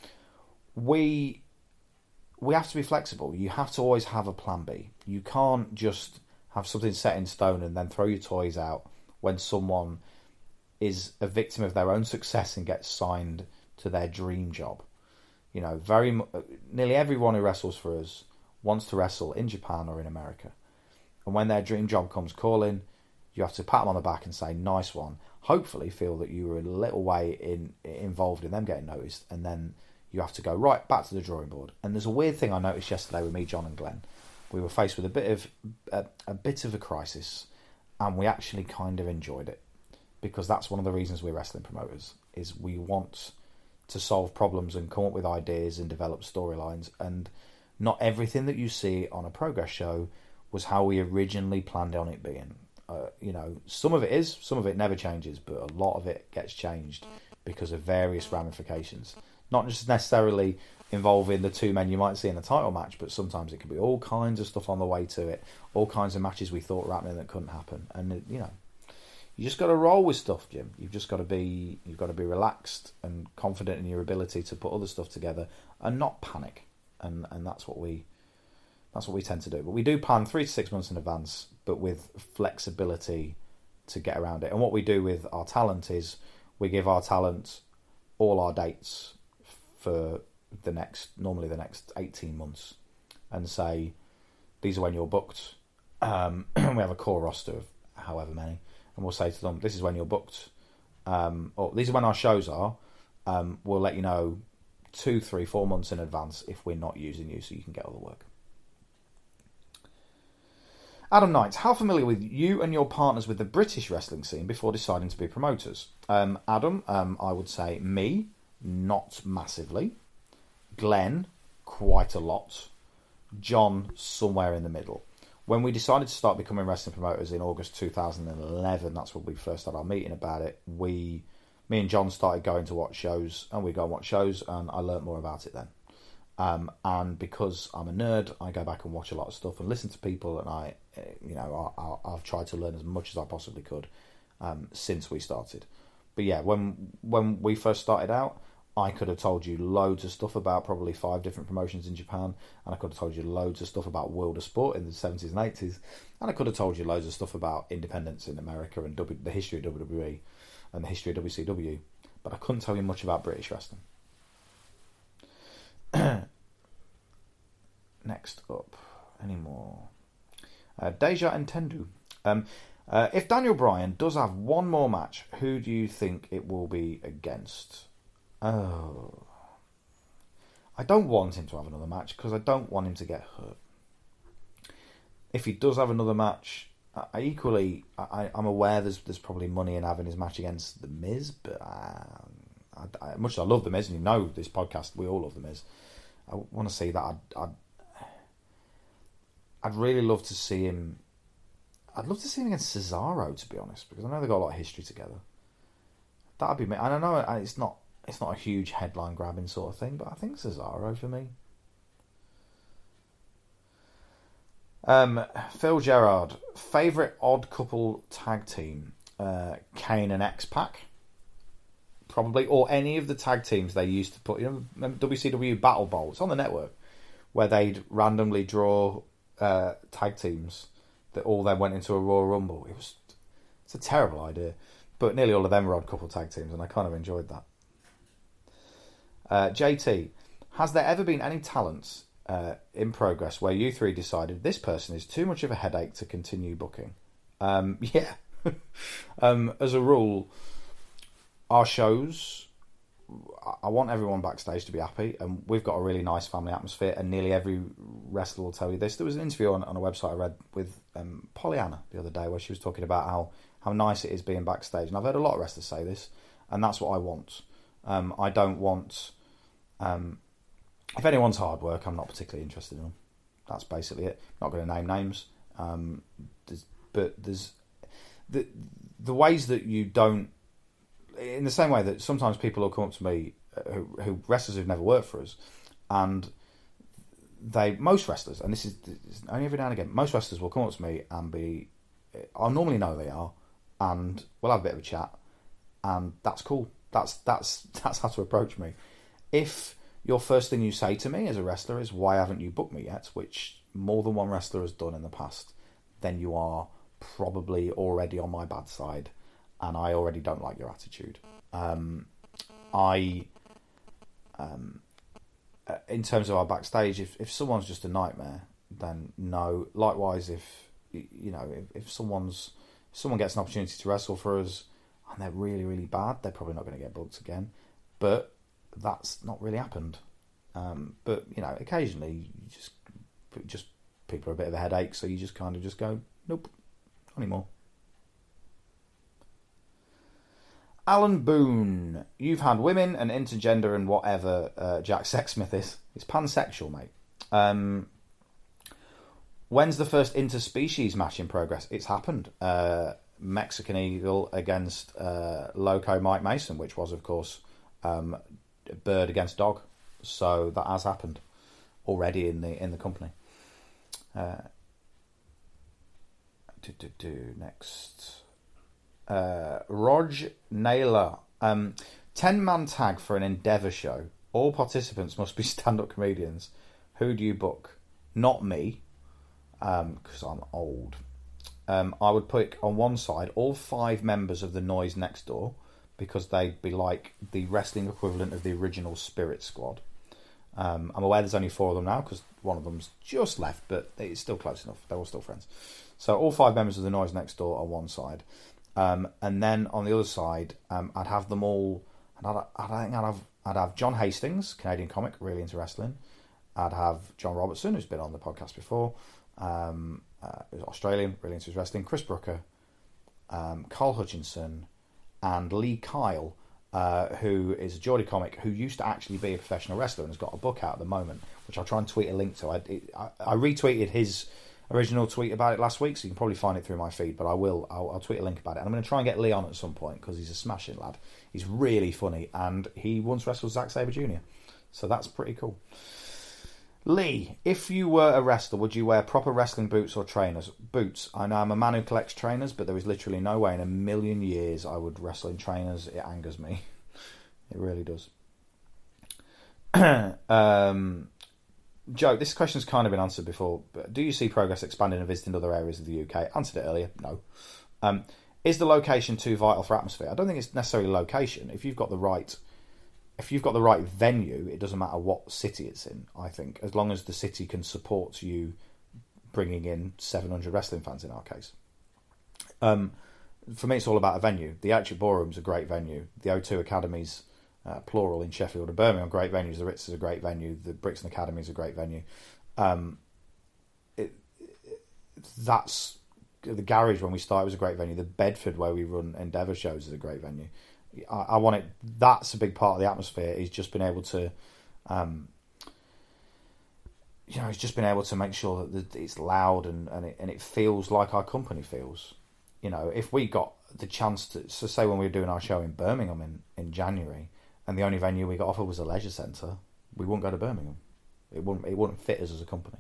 We we have to be flexible. You have to always have a plan B. You can't just have something set in stone and then throw your toys out when someone is a victim of their own success and gets signed to their dream job. You know, very nearly everyone who wrestles for us wants to wrestle in Japan or in America. And when their dream job comes calling, you have to pat them on the back and say, nice one. Hopefully feel that you were a little way in involved in them getting noticed. And then you have to go right back to the drawing board. And there's a weird thing I noticed yesterday with me, John and Glenn. We were faced with a bit of a, a bit of a crisis, and we actually kind of enjoyed it, because that's one of the reasons we're wrestling promoters, is we want to solve problems and come up with ideas and develop storylines. And not everything that you see on a Progress show was how we originally planned on it being. Uh, you know, some of it is, some of it never changes, but a lot of it gets changed because of various ramifications. Not just necessarily involving the two men you might see in a title match, but sometimes it could be all kinds of stuff on the way to it, all kinds of matches we thought were happening that couldn't happen. And, you know, you just got to roll with stuff, Jim. You've just got to be, you've got to be relaxed and confident in your ability to put other stuff together and not panic. And and that's what we that's what we tend to do. But we do plan three to six months in advance, but with flexibility to get around it. And what we do with our talent is we give our talent all our dates for the next, normally the next eighteen months, and say, these are when you're booked. Um, we have a core roster of however many, and we'll say to them, this is when you're booked, um, or these are when our shows are. Um, we'll let you know two, three, four months in advance if we're not using you, so you can get all the work. Adam Knight, how familiar with you and your partners with the British wrestling scene before deciding to be promoters? Um, Adam, um, I would say me, not massively. Glenn, quite a lot. John, somewhere in the middle. When we decided to start becoming wrestling promoters in August two thousand eleven, that's when we first had our meeting about it, we... Me and John started going to watch shows, and we go and watch shows, and I learnt more about it then. Um, and because I'm a nerd, I go back and watch a lot of stuff and listen to people, and I, you know, I, I, I've tried to learn as much as I possibly could um, since we started. But yeah, when when we first started out, I could have told you loads of stuff about probably five different promotions in Japan, and I could have told you loads of stuff about World of Sport in the seventies and eighties, and I could have told you loads of stuff about independence in America and w, the history of W W E. And the history of W C W, but I couldn't tell you much about British wrestling. Next up, any more? Uh, Deja Entendu. Um, uh, if Daniel Bryan does have one more match, who do you think it will be against? Oh, I don't want him to have another match because I don't want him to get hurt. If he does have another match, I equally, I, I'm aware there's there's probably money in having his match against The Miz, but um, I, I, much as I love The Miz, and you know this podcast, we all love The Miz, I want to see that. I'd, I'd, I'd really love to see him, I'd love to see him against Cesaro, to be honest, because I know they've got a lot of history together. That'd be me. And I know it's not, it's not a huge headline grabbing sort of thing, but I think Cesaro for me. Um, Phil Gerard, favourite odd couple tag team? Uh, Kane and X-Pac, probably, or any of the tag teams they used to put. You know, W C W Battle Bowl. It's on the network, where they'd randomly draw uh, tag teams that all then went into a Royal Rumble. It was, it's a terrible idea, but nearly all of them were odd couple tag teams, and I kind of enjoyed that. Uh, J T, has there ever been any talents Uh, in Progress where you three decided this person is too much of a headache to continue booking? Um, yeah. um, as a rule, our shows, I want everyone backstage to be happy, and we've got a really nice family atmosphere, and nearly every wrestler will tell you this. There was an interview on, on a website I read with um, Pollyanna the other day where she was talking about how, how nice it is being backstage, and I've heard a lot of wrestlers say this, and that's what I want. Um, I don't want... Um, If anyone's hard work, I'm not particularly interested in them. That's basically it. I'm not going to name names. Um, there's, but there's the the ways that you don't... In the same way that sometimes people will come up to me, who, who wrestlers who've never worked for us, and they... Most wrestlers, and this is only every now and again, most wrestlers will come up to me and be... I normally know they are, and we'll have a bit of a chat, and that's cool. That's that's that's how to approach me. If... your first thing you say to me as a wrestler is, why haven't you booked me yet? Which more than one wrestler has done in the past. Then you are probably already on my bad side, and I already don't like your attitude. Um, I, um, in terms of our backstage, if, if someone's just a nightmare, then no. Likewise, if you know, if, if someone's if someone gets an opportunity to wrestle for us and they're really really bad, they're probably not going to get booked again. But that's not really happened. Um, but you know, occasionally you just just people are a bit of a headache, so you just kind of just go, nope, not anymore. Alan Boone, you've had women and intergender and whatever uh, Jack Sexsmith is. It's pansexual, mate. Um, when's the first interspecies match in progress? It's happened. Uh, Mexican Eagle against uh, Loco Mike Mason, which was, of course, um, bird against dog. So that has happened already in the in the company. Uh, do, do, do, next. Uh, Rog Naylor. Um, ten-man tag for an Endeavour show. All participants must be stand-up comedians. Who do you book? Not me, because um, I'm old. Um, I would put on one side all five members of the Noise Next Door, because they'd be like the wrestling equivalent of the original Spirit Squad. Um, I'm aware there's only four of them now, because one of them's just left, but it's still close enough. They're all still friends. So all five members of the Noise Next Door on one side. Um, and then on the other side, um, I'd have them all... And I'd, I think I'd have, I'd have John Hastings, Canadian comic, really into wrestling. I'd have John Robertson, who's been on the podcast before. Um, uh, who's Australian, really into his wrestling. Chris Brooker, um, Carl Hutchinson, and Lee Kyle, uh, who is a Geordie comic who used to actually be a professional wrestler and has got a book out at the moment, which I'll try and tweet a link to. I, it, I, I retweeted his original tweet about it last week, so you can probably find it through my feed, but I will, I'll, I'll tweet a link about it. And I'm going to try and get Lee on at some point, because he's a smashing lad. He's really funny, and he once wrestled Zack Sabre Junior So that's pretty cool. Lee, if you were a wrestler, would you wear proper wrestling boots or trainers? Boots. I know I'm a man who collects trainers, but there is literally no way in a million years I would wrestle in trainers. It angers me. It really does. um, Joe, this question's kind of been answered before, but do you see progress expanding and visiting other areas of the U K? Answered it earlier. No. Um, is the location too vital for atmosphere? I don't think it's necessarily location. If you've got the right... If you've got the right venue, it doesn't matter what city it's in, I think, as long as the city can support you bringing in seven hundred wrestling fans in our case. Um, for me, it's all about a venue. The Electric Ballroom's a great venue. The O two Academies, uh, plural, in Sheffield and Birmingham, great venues. The Ritz is a great venue. The Brixton Academy is a great venue. Um, it, it, that's the Garage when we started was a great venue. The Bedford where we run Endeavour shows is a great venue. I, I want it. That's a big part of the atmosphere. Is just being able to, um, you know, it's just been able to make sure that it's loud and and it, and it feels like our company feels. You know, if we got the chance to, so say when we were doing our show in Birmingham in, in January, and the only venue we got offered was a leisure centre, we wouldn't go to Birmingham. It wouldn't. It wouldn't fit us as a company.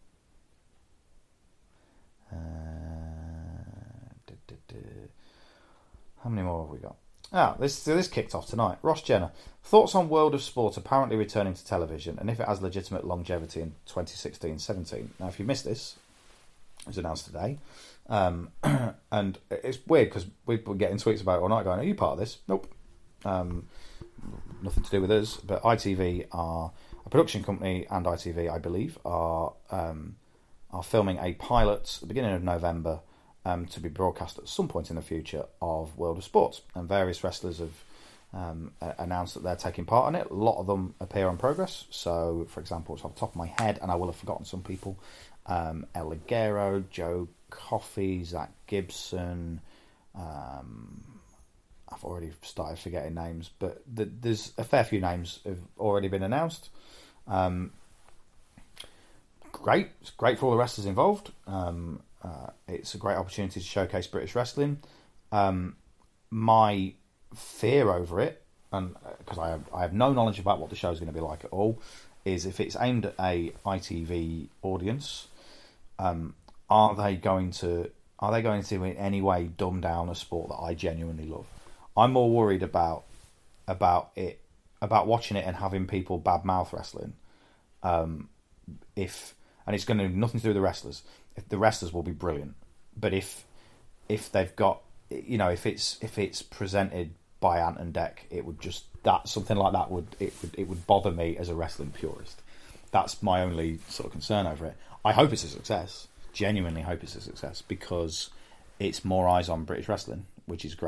Uh, duh, duh, duh. How many more have we got? Ah, this this kicked off tonight. Ross Jenner. Thoughts on World of Sport apparently returning to television, and if it has legitimate longevity in twenty sixteen seventeen. Now, if you missed this, it was announced today. Um, and it's weird because we've been getting tweets about it all night going, are you part of this? Nope. Um, nothing to do with us. But I T V are a production company, and I T V, I believe, are um, are filming a pilot at the beginning of November Um, to be broadcast at some point in the future of World of Sports, and various wrestlers have um, announced that they're taking part in it. A lot of them appear on Progress, so for example, it's off the top of my head, and I will have forgotten some people, um, El Ligero, Joe Coffey, Zach Gibson, um, I've already started forgetting names, but the, there's a fair few names have already been announced. Um, great, it's great for all the wrestlers involved. Um, Uh, it's a great opportunity to showcase British wrestling. Um, my fear over it, and because I have, I have no knowledge about what the show is going to be like at all, is if it's aimed at a I T V audience, um, are they going to are they going to in any way dumb down a sport that I genuinely love? I'm more worried about about it about watching it and having people badmouth wrestling. Um, if and it's going to have nothing to do with the wrestlers. If the wrestlers will be brilliant, but if if they've got, you know, if it's if it's presented by Ant and Dec, it would just that something like that would it would it would bother me as a wrestling purist. That's my only sort of concern over it. I hope it's a success. Genuinely hope it's a success because it's more eyes on British wrestling, which is great.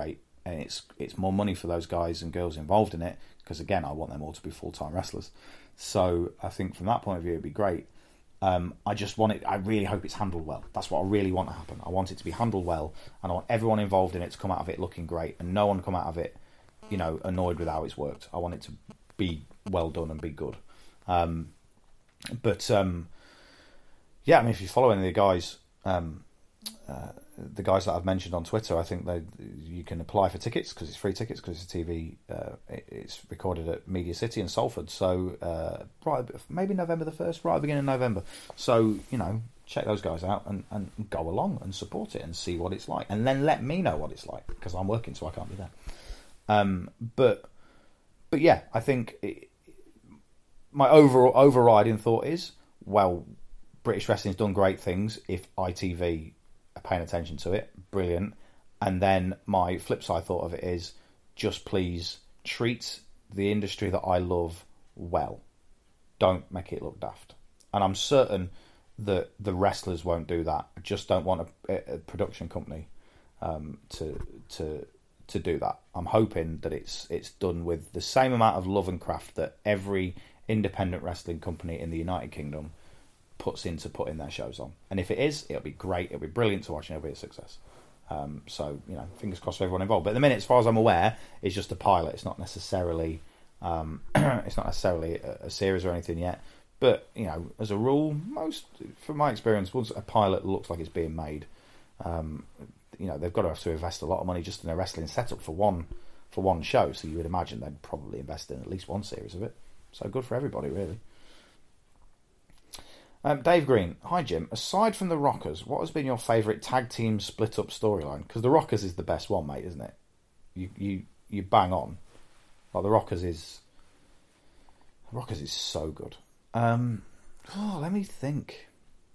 and it's it's more money for those guys and girls involved in it, because again, I want them all to be full-time wrestlers. So I think from that point of view, it'd be great. Um, I just want it, I really hope it's handled well. That's what I really want to happen. I want it to be handled well, and I want everyone involved in it to come out of it looking great, and no one come out of it, you know, annoyed with how it's worked. I want it to be well done and be good. Um, but um, yeah, I mean, if you follow any of the guys, um, uh, the guys that I've mentioned on Twitter, I think they you can apply for tickets because it's free tickets because it's a T V. Uh, it, it's recorded at Media City in Salford, so uh, right, maybe November the first, right at the beginning of November. So you know, check those guys out and, and go along and support it and see what it's like, and then let me know what it's like because I'm working, so I can't be there. Um, but but yeah, I think it, my overall overriding thought is, well, British wrestling's done great things. If I T V are paying attention to it, brilliant. And then my flip side thought of it is, just please treat the industry that I love well. Don't make it look daft. And I'm certain that the wrestlers won't do that. I just don't want a, a production company um, to to to do that. I'm hoping that it's it's done with the same amount of love and craft that every independent wrestling company in the United Kingdom puts into putting their shows on. And if it is, it'll be great, it'll be brilliant to watch, and it'll be a success. Um, so, you know, fingers crossed for everyone involved. But at the minute, as far as I'm aware, it's just a pilot. It's not necessarily um, it's not necessarily a, a series or anything yet. But, you know, as a rule, most, from my experience, once a pilot looks like it's being made, um, you know, they've got to have to invest a lot of money just in a wrestling setup for one for one show. So you would imagine they'd probably invest in at least one series of it. So good for everybody, really. Um, Dave Green, hi Jim. Aside from the Rockers, what has been your favourite tag team split up storyline? Because the Rockers is the best one, mate, isn't it? You you you bang on. Like the Rockers is, the Rockers is so good. Um, oh, let me think.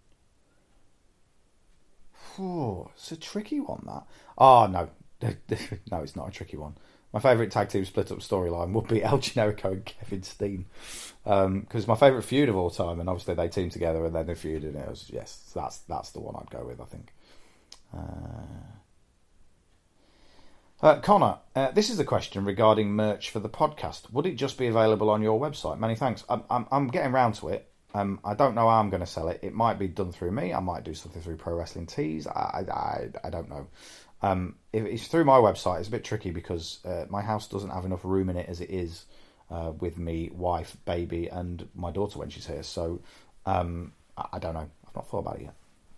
Oh, it's a tricky one, that. Oh no, no, it's not a tricky one. My favourite tag team split up storyline would be El Generico and Kevin Steen, because um, it's my favourite feud of all time, and obviously they teamed together and then they feuded, and it was, yes, that's that's the one I'd go with, I think. Uh, uh, Connor, uh, this is a question regarding merch for the podcast. Would it just be available on your website? Many thanks. I'm I'm, I'm getting round to it. Um, I don't know how I'm going to sell it. It might be done through me. I might do something through Pro Wrestling Tees. I I I don't know. Um, if it's through my website, it's a bit tricky because uh, my house doesn't have enough room in it as it is uh, with me, wife, baby, and my daughter when she's here. So um, I, I don't know. I've not thought about it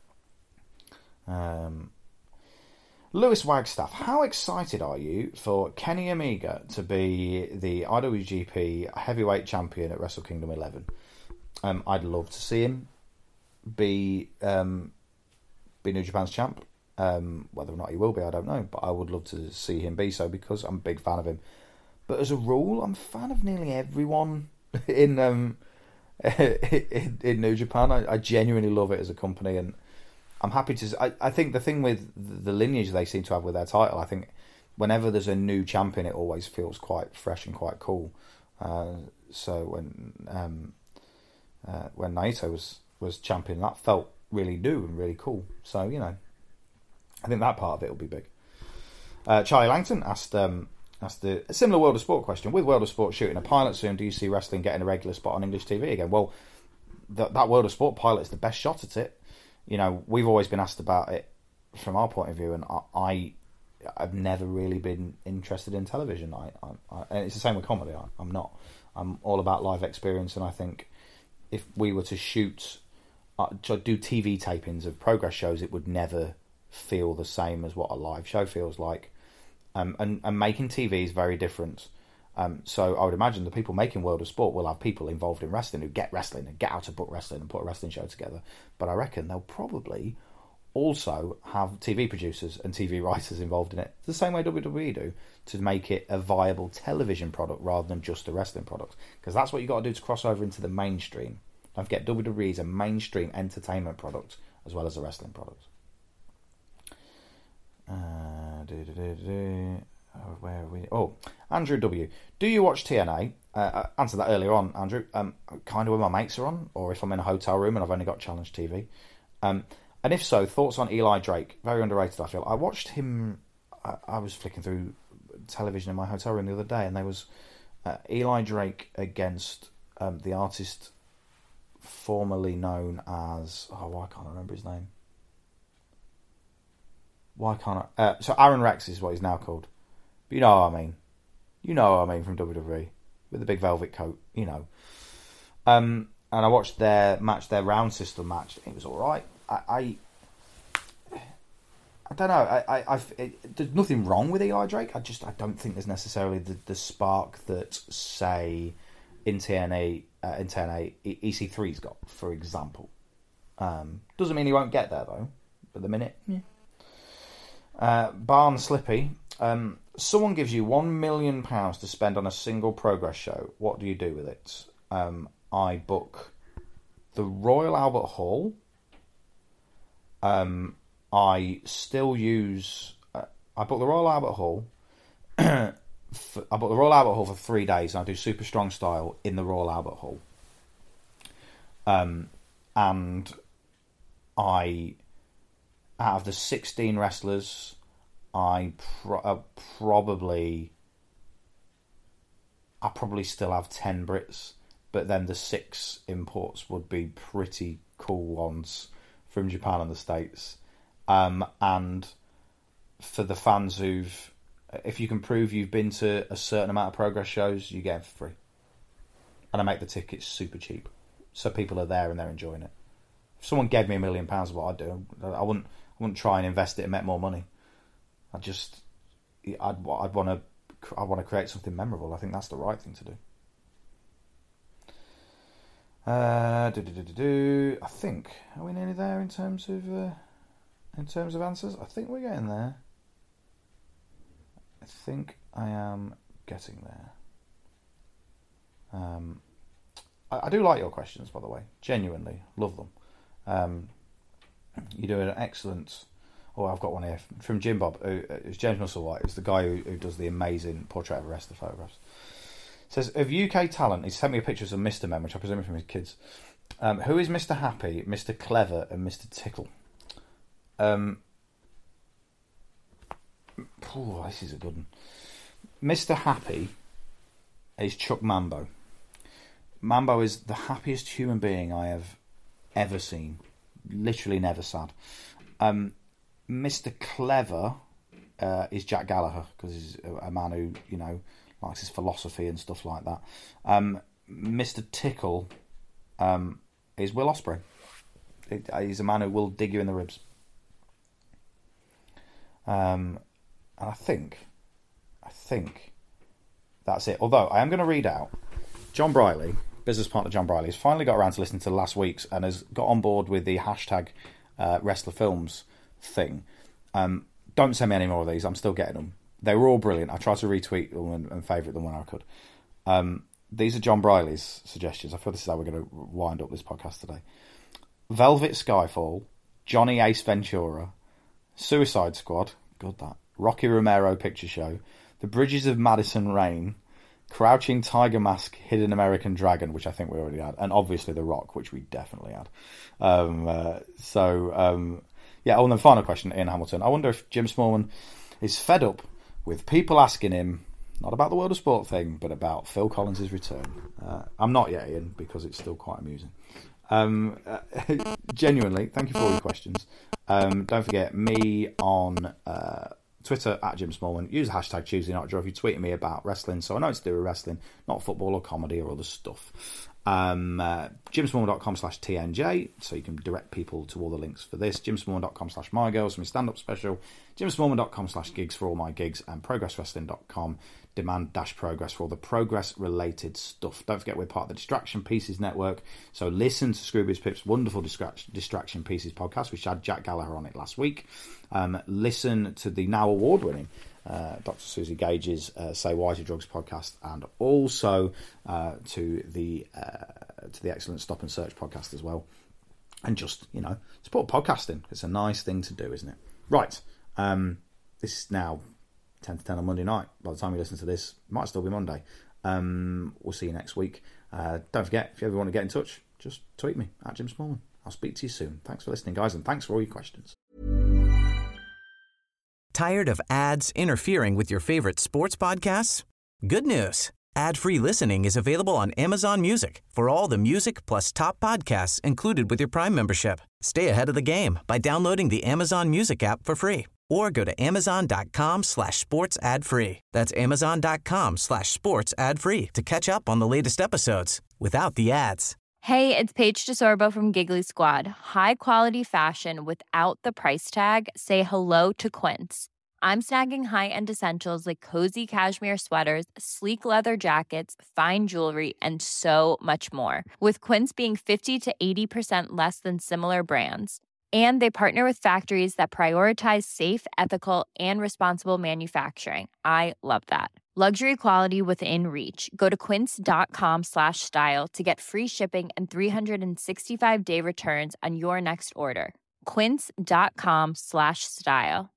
yet. Um, Lewis Wagstaff, how excited are you for Kenny Omega to be the I W G P heavyweight champion at Wrestle Kingdom eleven? Um, I'd love to see him be um, be New Japan's champ. Um, whether or not he will be, I don't know, but I would love to see him be so because I'm a big fan of him. But as a rule, I'm a fan of nearly everyone in um, in, in New Japan. I, I genuinely love it as a company, and I'm happy to. I, I think the thing with the lineage they seem to have with their title, I think whenever there's a new champion, it always feels quite fresh and quite cool. Uh, so when um, uh, when Naito was was champion, that felt really new and really cool. So you know. I think that part of it will be big. Uh, Charlie Langton asked um, asked a, a similar World of Sport question. With World of Sport shooting a pilot soon, do you see wrestling getting a regular spot on English T V again? Well, th- that World of Sport pilot is the best shot at it. You know, we've always been asked about it from our point of view, and I, I I've never really been interested in television. I, I, I and it's the same with comedy. I, I'm not. I'm all about live experience, and I think if we were to shoot, uh, to do T V tapings of progress shows, it would never feel the same as what a live show feels like. Um, and, and making T V is very different. Um, so I would imagine the people making World of Sport will have people involved in wrestling who get wrestling and get out to book wrestling and put a wrestling show together. But I reckon they'll probably also have T V producers and T V writers involved in it, the same way W W E do, to make it a viable television product rather than just a wrestling product. Because that's what you've got to do to cross over into the mainstream. Don't forget, W W E is a mainstream entertainment product as well as a wrestling product. Uh, do, do, do, do. Oh, where are we? Oh, Andrew W. Do you watch T N A? Uh, I answered that earlier on, Andrew. Um, kind of when my mates are on, or if I'm in a hotel room and I've only got Challenge T V. Um, and if so, thoughts on Eli Drake? Very underrated, I feel. I watched him. I, I was flicking through television in my hotel room the other day, and there was uh, Eli Drake against um, the artist formerly known as... Oh, why can't I remember his name? Why can't I... Uh, so Aaron Rex is what he's now called. But you know what I mean. You know what I mean from W W E. With the big velvet coat, you know. Um, and I watched their match, their round system match. It was all right. I... I I don't know. I, I, I it, there's nothing wrong with Eli Drake. I just, I don't think there's necessarily the, the spark that, say, in T N A, uh, in T N A, E C three's got, for example. Um, doesn't mean he won't get there though. At the minute, yeah. Uh, Barn Slippy. Um, someone gives you one million pounds to spend on a single Progress show. What do you do with it? Um, I book the Royal Albert Hall. Um. I still use... Uh, I booked the Royal Albert Hall. for, I booked the Royal Albert Hall for three days, and I do Super Strong Style in the Royal Albert Hall. Um, and I... Out of the sixteen wrestlers, I pro- uh, probably... I probably still have ten Brits, but then the six imports would be pretty cool ones from Japan and the States. Um, and for the fans who've, if you can prove you've been to a certain amount of Progress shows, you get them for free. And I make the tickets super cheap, so people are there and they're enjoying it. If someone gave me a million pounds, of what I'd do, I wouldn't, I wouldn't try and invest it and make more money. I just, I'd, I'd want to, I want to create something memorable. I think that's the right thing to do. Uh, do, do, do, do, do. I think, are we nearly there in terms of? Uh, In terms of answers, I think we're getting there. I think I am getting there. Um, I, I do like your questions, by the way. Genuinely, love them. Um, you do an excellent... Oh, I've got one here from Jim Bob. Who, it's James Musselwhite. It's the guy who, who does the amazing portrait of a wrestler photographs. It says, of U K talent, he sent me a picture of Mister Men, which I presume is from his kids. Um, who is Mister Happy, Mister Clever, and Mister Tickle? Um, oh, this is a good one. Mister Happy is Chuck Mambo. Mambo is the happiest human being I have ever seen. Literally never sad. Um, Mister Clever uh, is Jack Gallagher, because he's a, a man who, you know, likes his philosophy and stuff like that. Um, Mister Tickle um, is Will Ospreay. It, he's a man who will dig you in the ribs. Um, and I think, I think that's it. Although I am going to read out John Briley, business partner John Briley, has finally got around to listening to last week's and has got on board with the hashtag uh, Wrestler Films thing. Um, don't send me any more of these. I'm still getting them. They were all brilliant. I tried to retweet them and, and favourite them when I could. Um, these are John Briley's suggestions. I feel this is how we're going to wind up this podcast today. Velvet Skyfall, Johnny Ace Ventura, Suicide Squad, God that, Rocky Romero Picture Show, The Bridges of Madison Rain, Crouching Tiger Mask, Hidden American Dragon, which I think we already had, and obviously The Rock, which we definitely had. Um, uh, so, um, yeah, oh, and then final question, Ian Hamilton. I wonder if Jim Smallman is fed up with people asking him, not about the World of Sport thing, but about Phil Collins' return. Uh, I'm not yet, Ian, because it's still quite amusing. Um, uh, genuinely, thank you for all your questions. Um, don't forget me on uh, Twitter at Jim Smallman. Use the hashtag Tuesday Night Draw if you tweet me about wrestling. So I know it's to do with wrestling, not football or comedy or other stuff. Um, uh, jimsmallman.com slash TNJ, so you can direct people to all the links for this. jimsmallman.com slash mygirls for my stand-up special. jimsmallman.com slash gigs for all my gigs. And progress wrestling dot com demand dash progress for all the progress related stuff. Don't forget we're part of the Distraction Pieces Network, so listen to Scroobius Pip's wonderful Distraction, Distraction Pieces podcast, which had Jack Gallagher on it last week. Um, listen to the now award-winning uh, Doctor Susie Gage's uh, Say Why to Drugs podcast, and also uh, to the uh, to the excellent Stop and Search podcast as well. And just, you know, support podcasting. It's a nice thing to do, isn't it? Right. Um, this is now ten to ten on Monday night. By the time you listen to this, it might still be Monday. Um, we'll see you next week. Uh, don't forget, if you ever want to get in touch, just tweet me at Jim Smallman. I'll speak to you soon. Thanks for listening, guys, and thanks for all your questions. Tired of ads interfering with your favorite sports podcasts? Good news. Ad-free listening is available on Amazon Music for all the music plus top podcasts included with your Prime membership. Stay ahead of the game by downloading the Amazon Music app for free or go to amazon.com slash sports ad free. That's amazon.com slash sports ad free to catch up on the latest episodes without the ads. Hey, it's Paige DeSorbo from Giggly Squad. High quality fashion without the price tag. Say hello to Quince. I'm snagging high-end essentials like cozy cashmere sweaters, sleek leather jackets, fine jewelry, and so much more. With Quince being fifty to eighty percent less than similar brands. And they partner with factories that prioritize safe, ethical, and responsible manufacturing. I love that. Luxury quality within reach. Go to quince.com slash style to get free shipping and three sixty-five day returns on your next order. Quince.com slash style.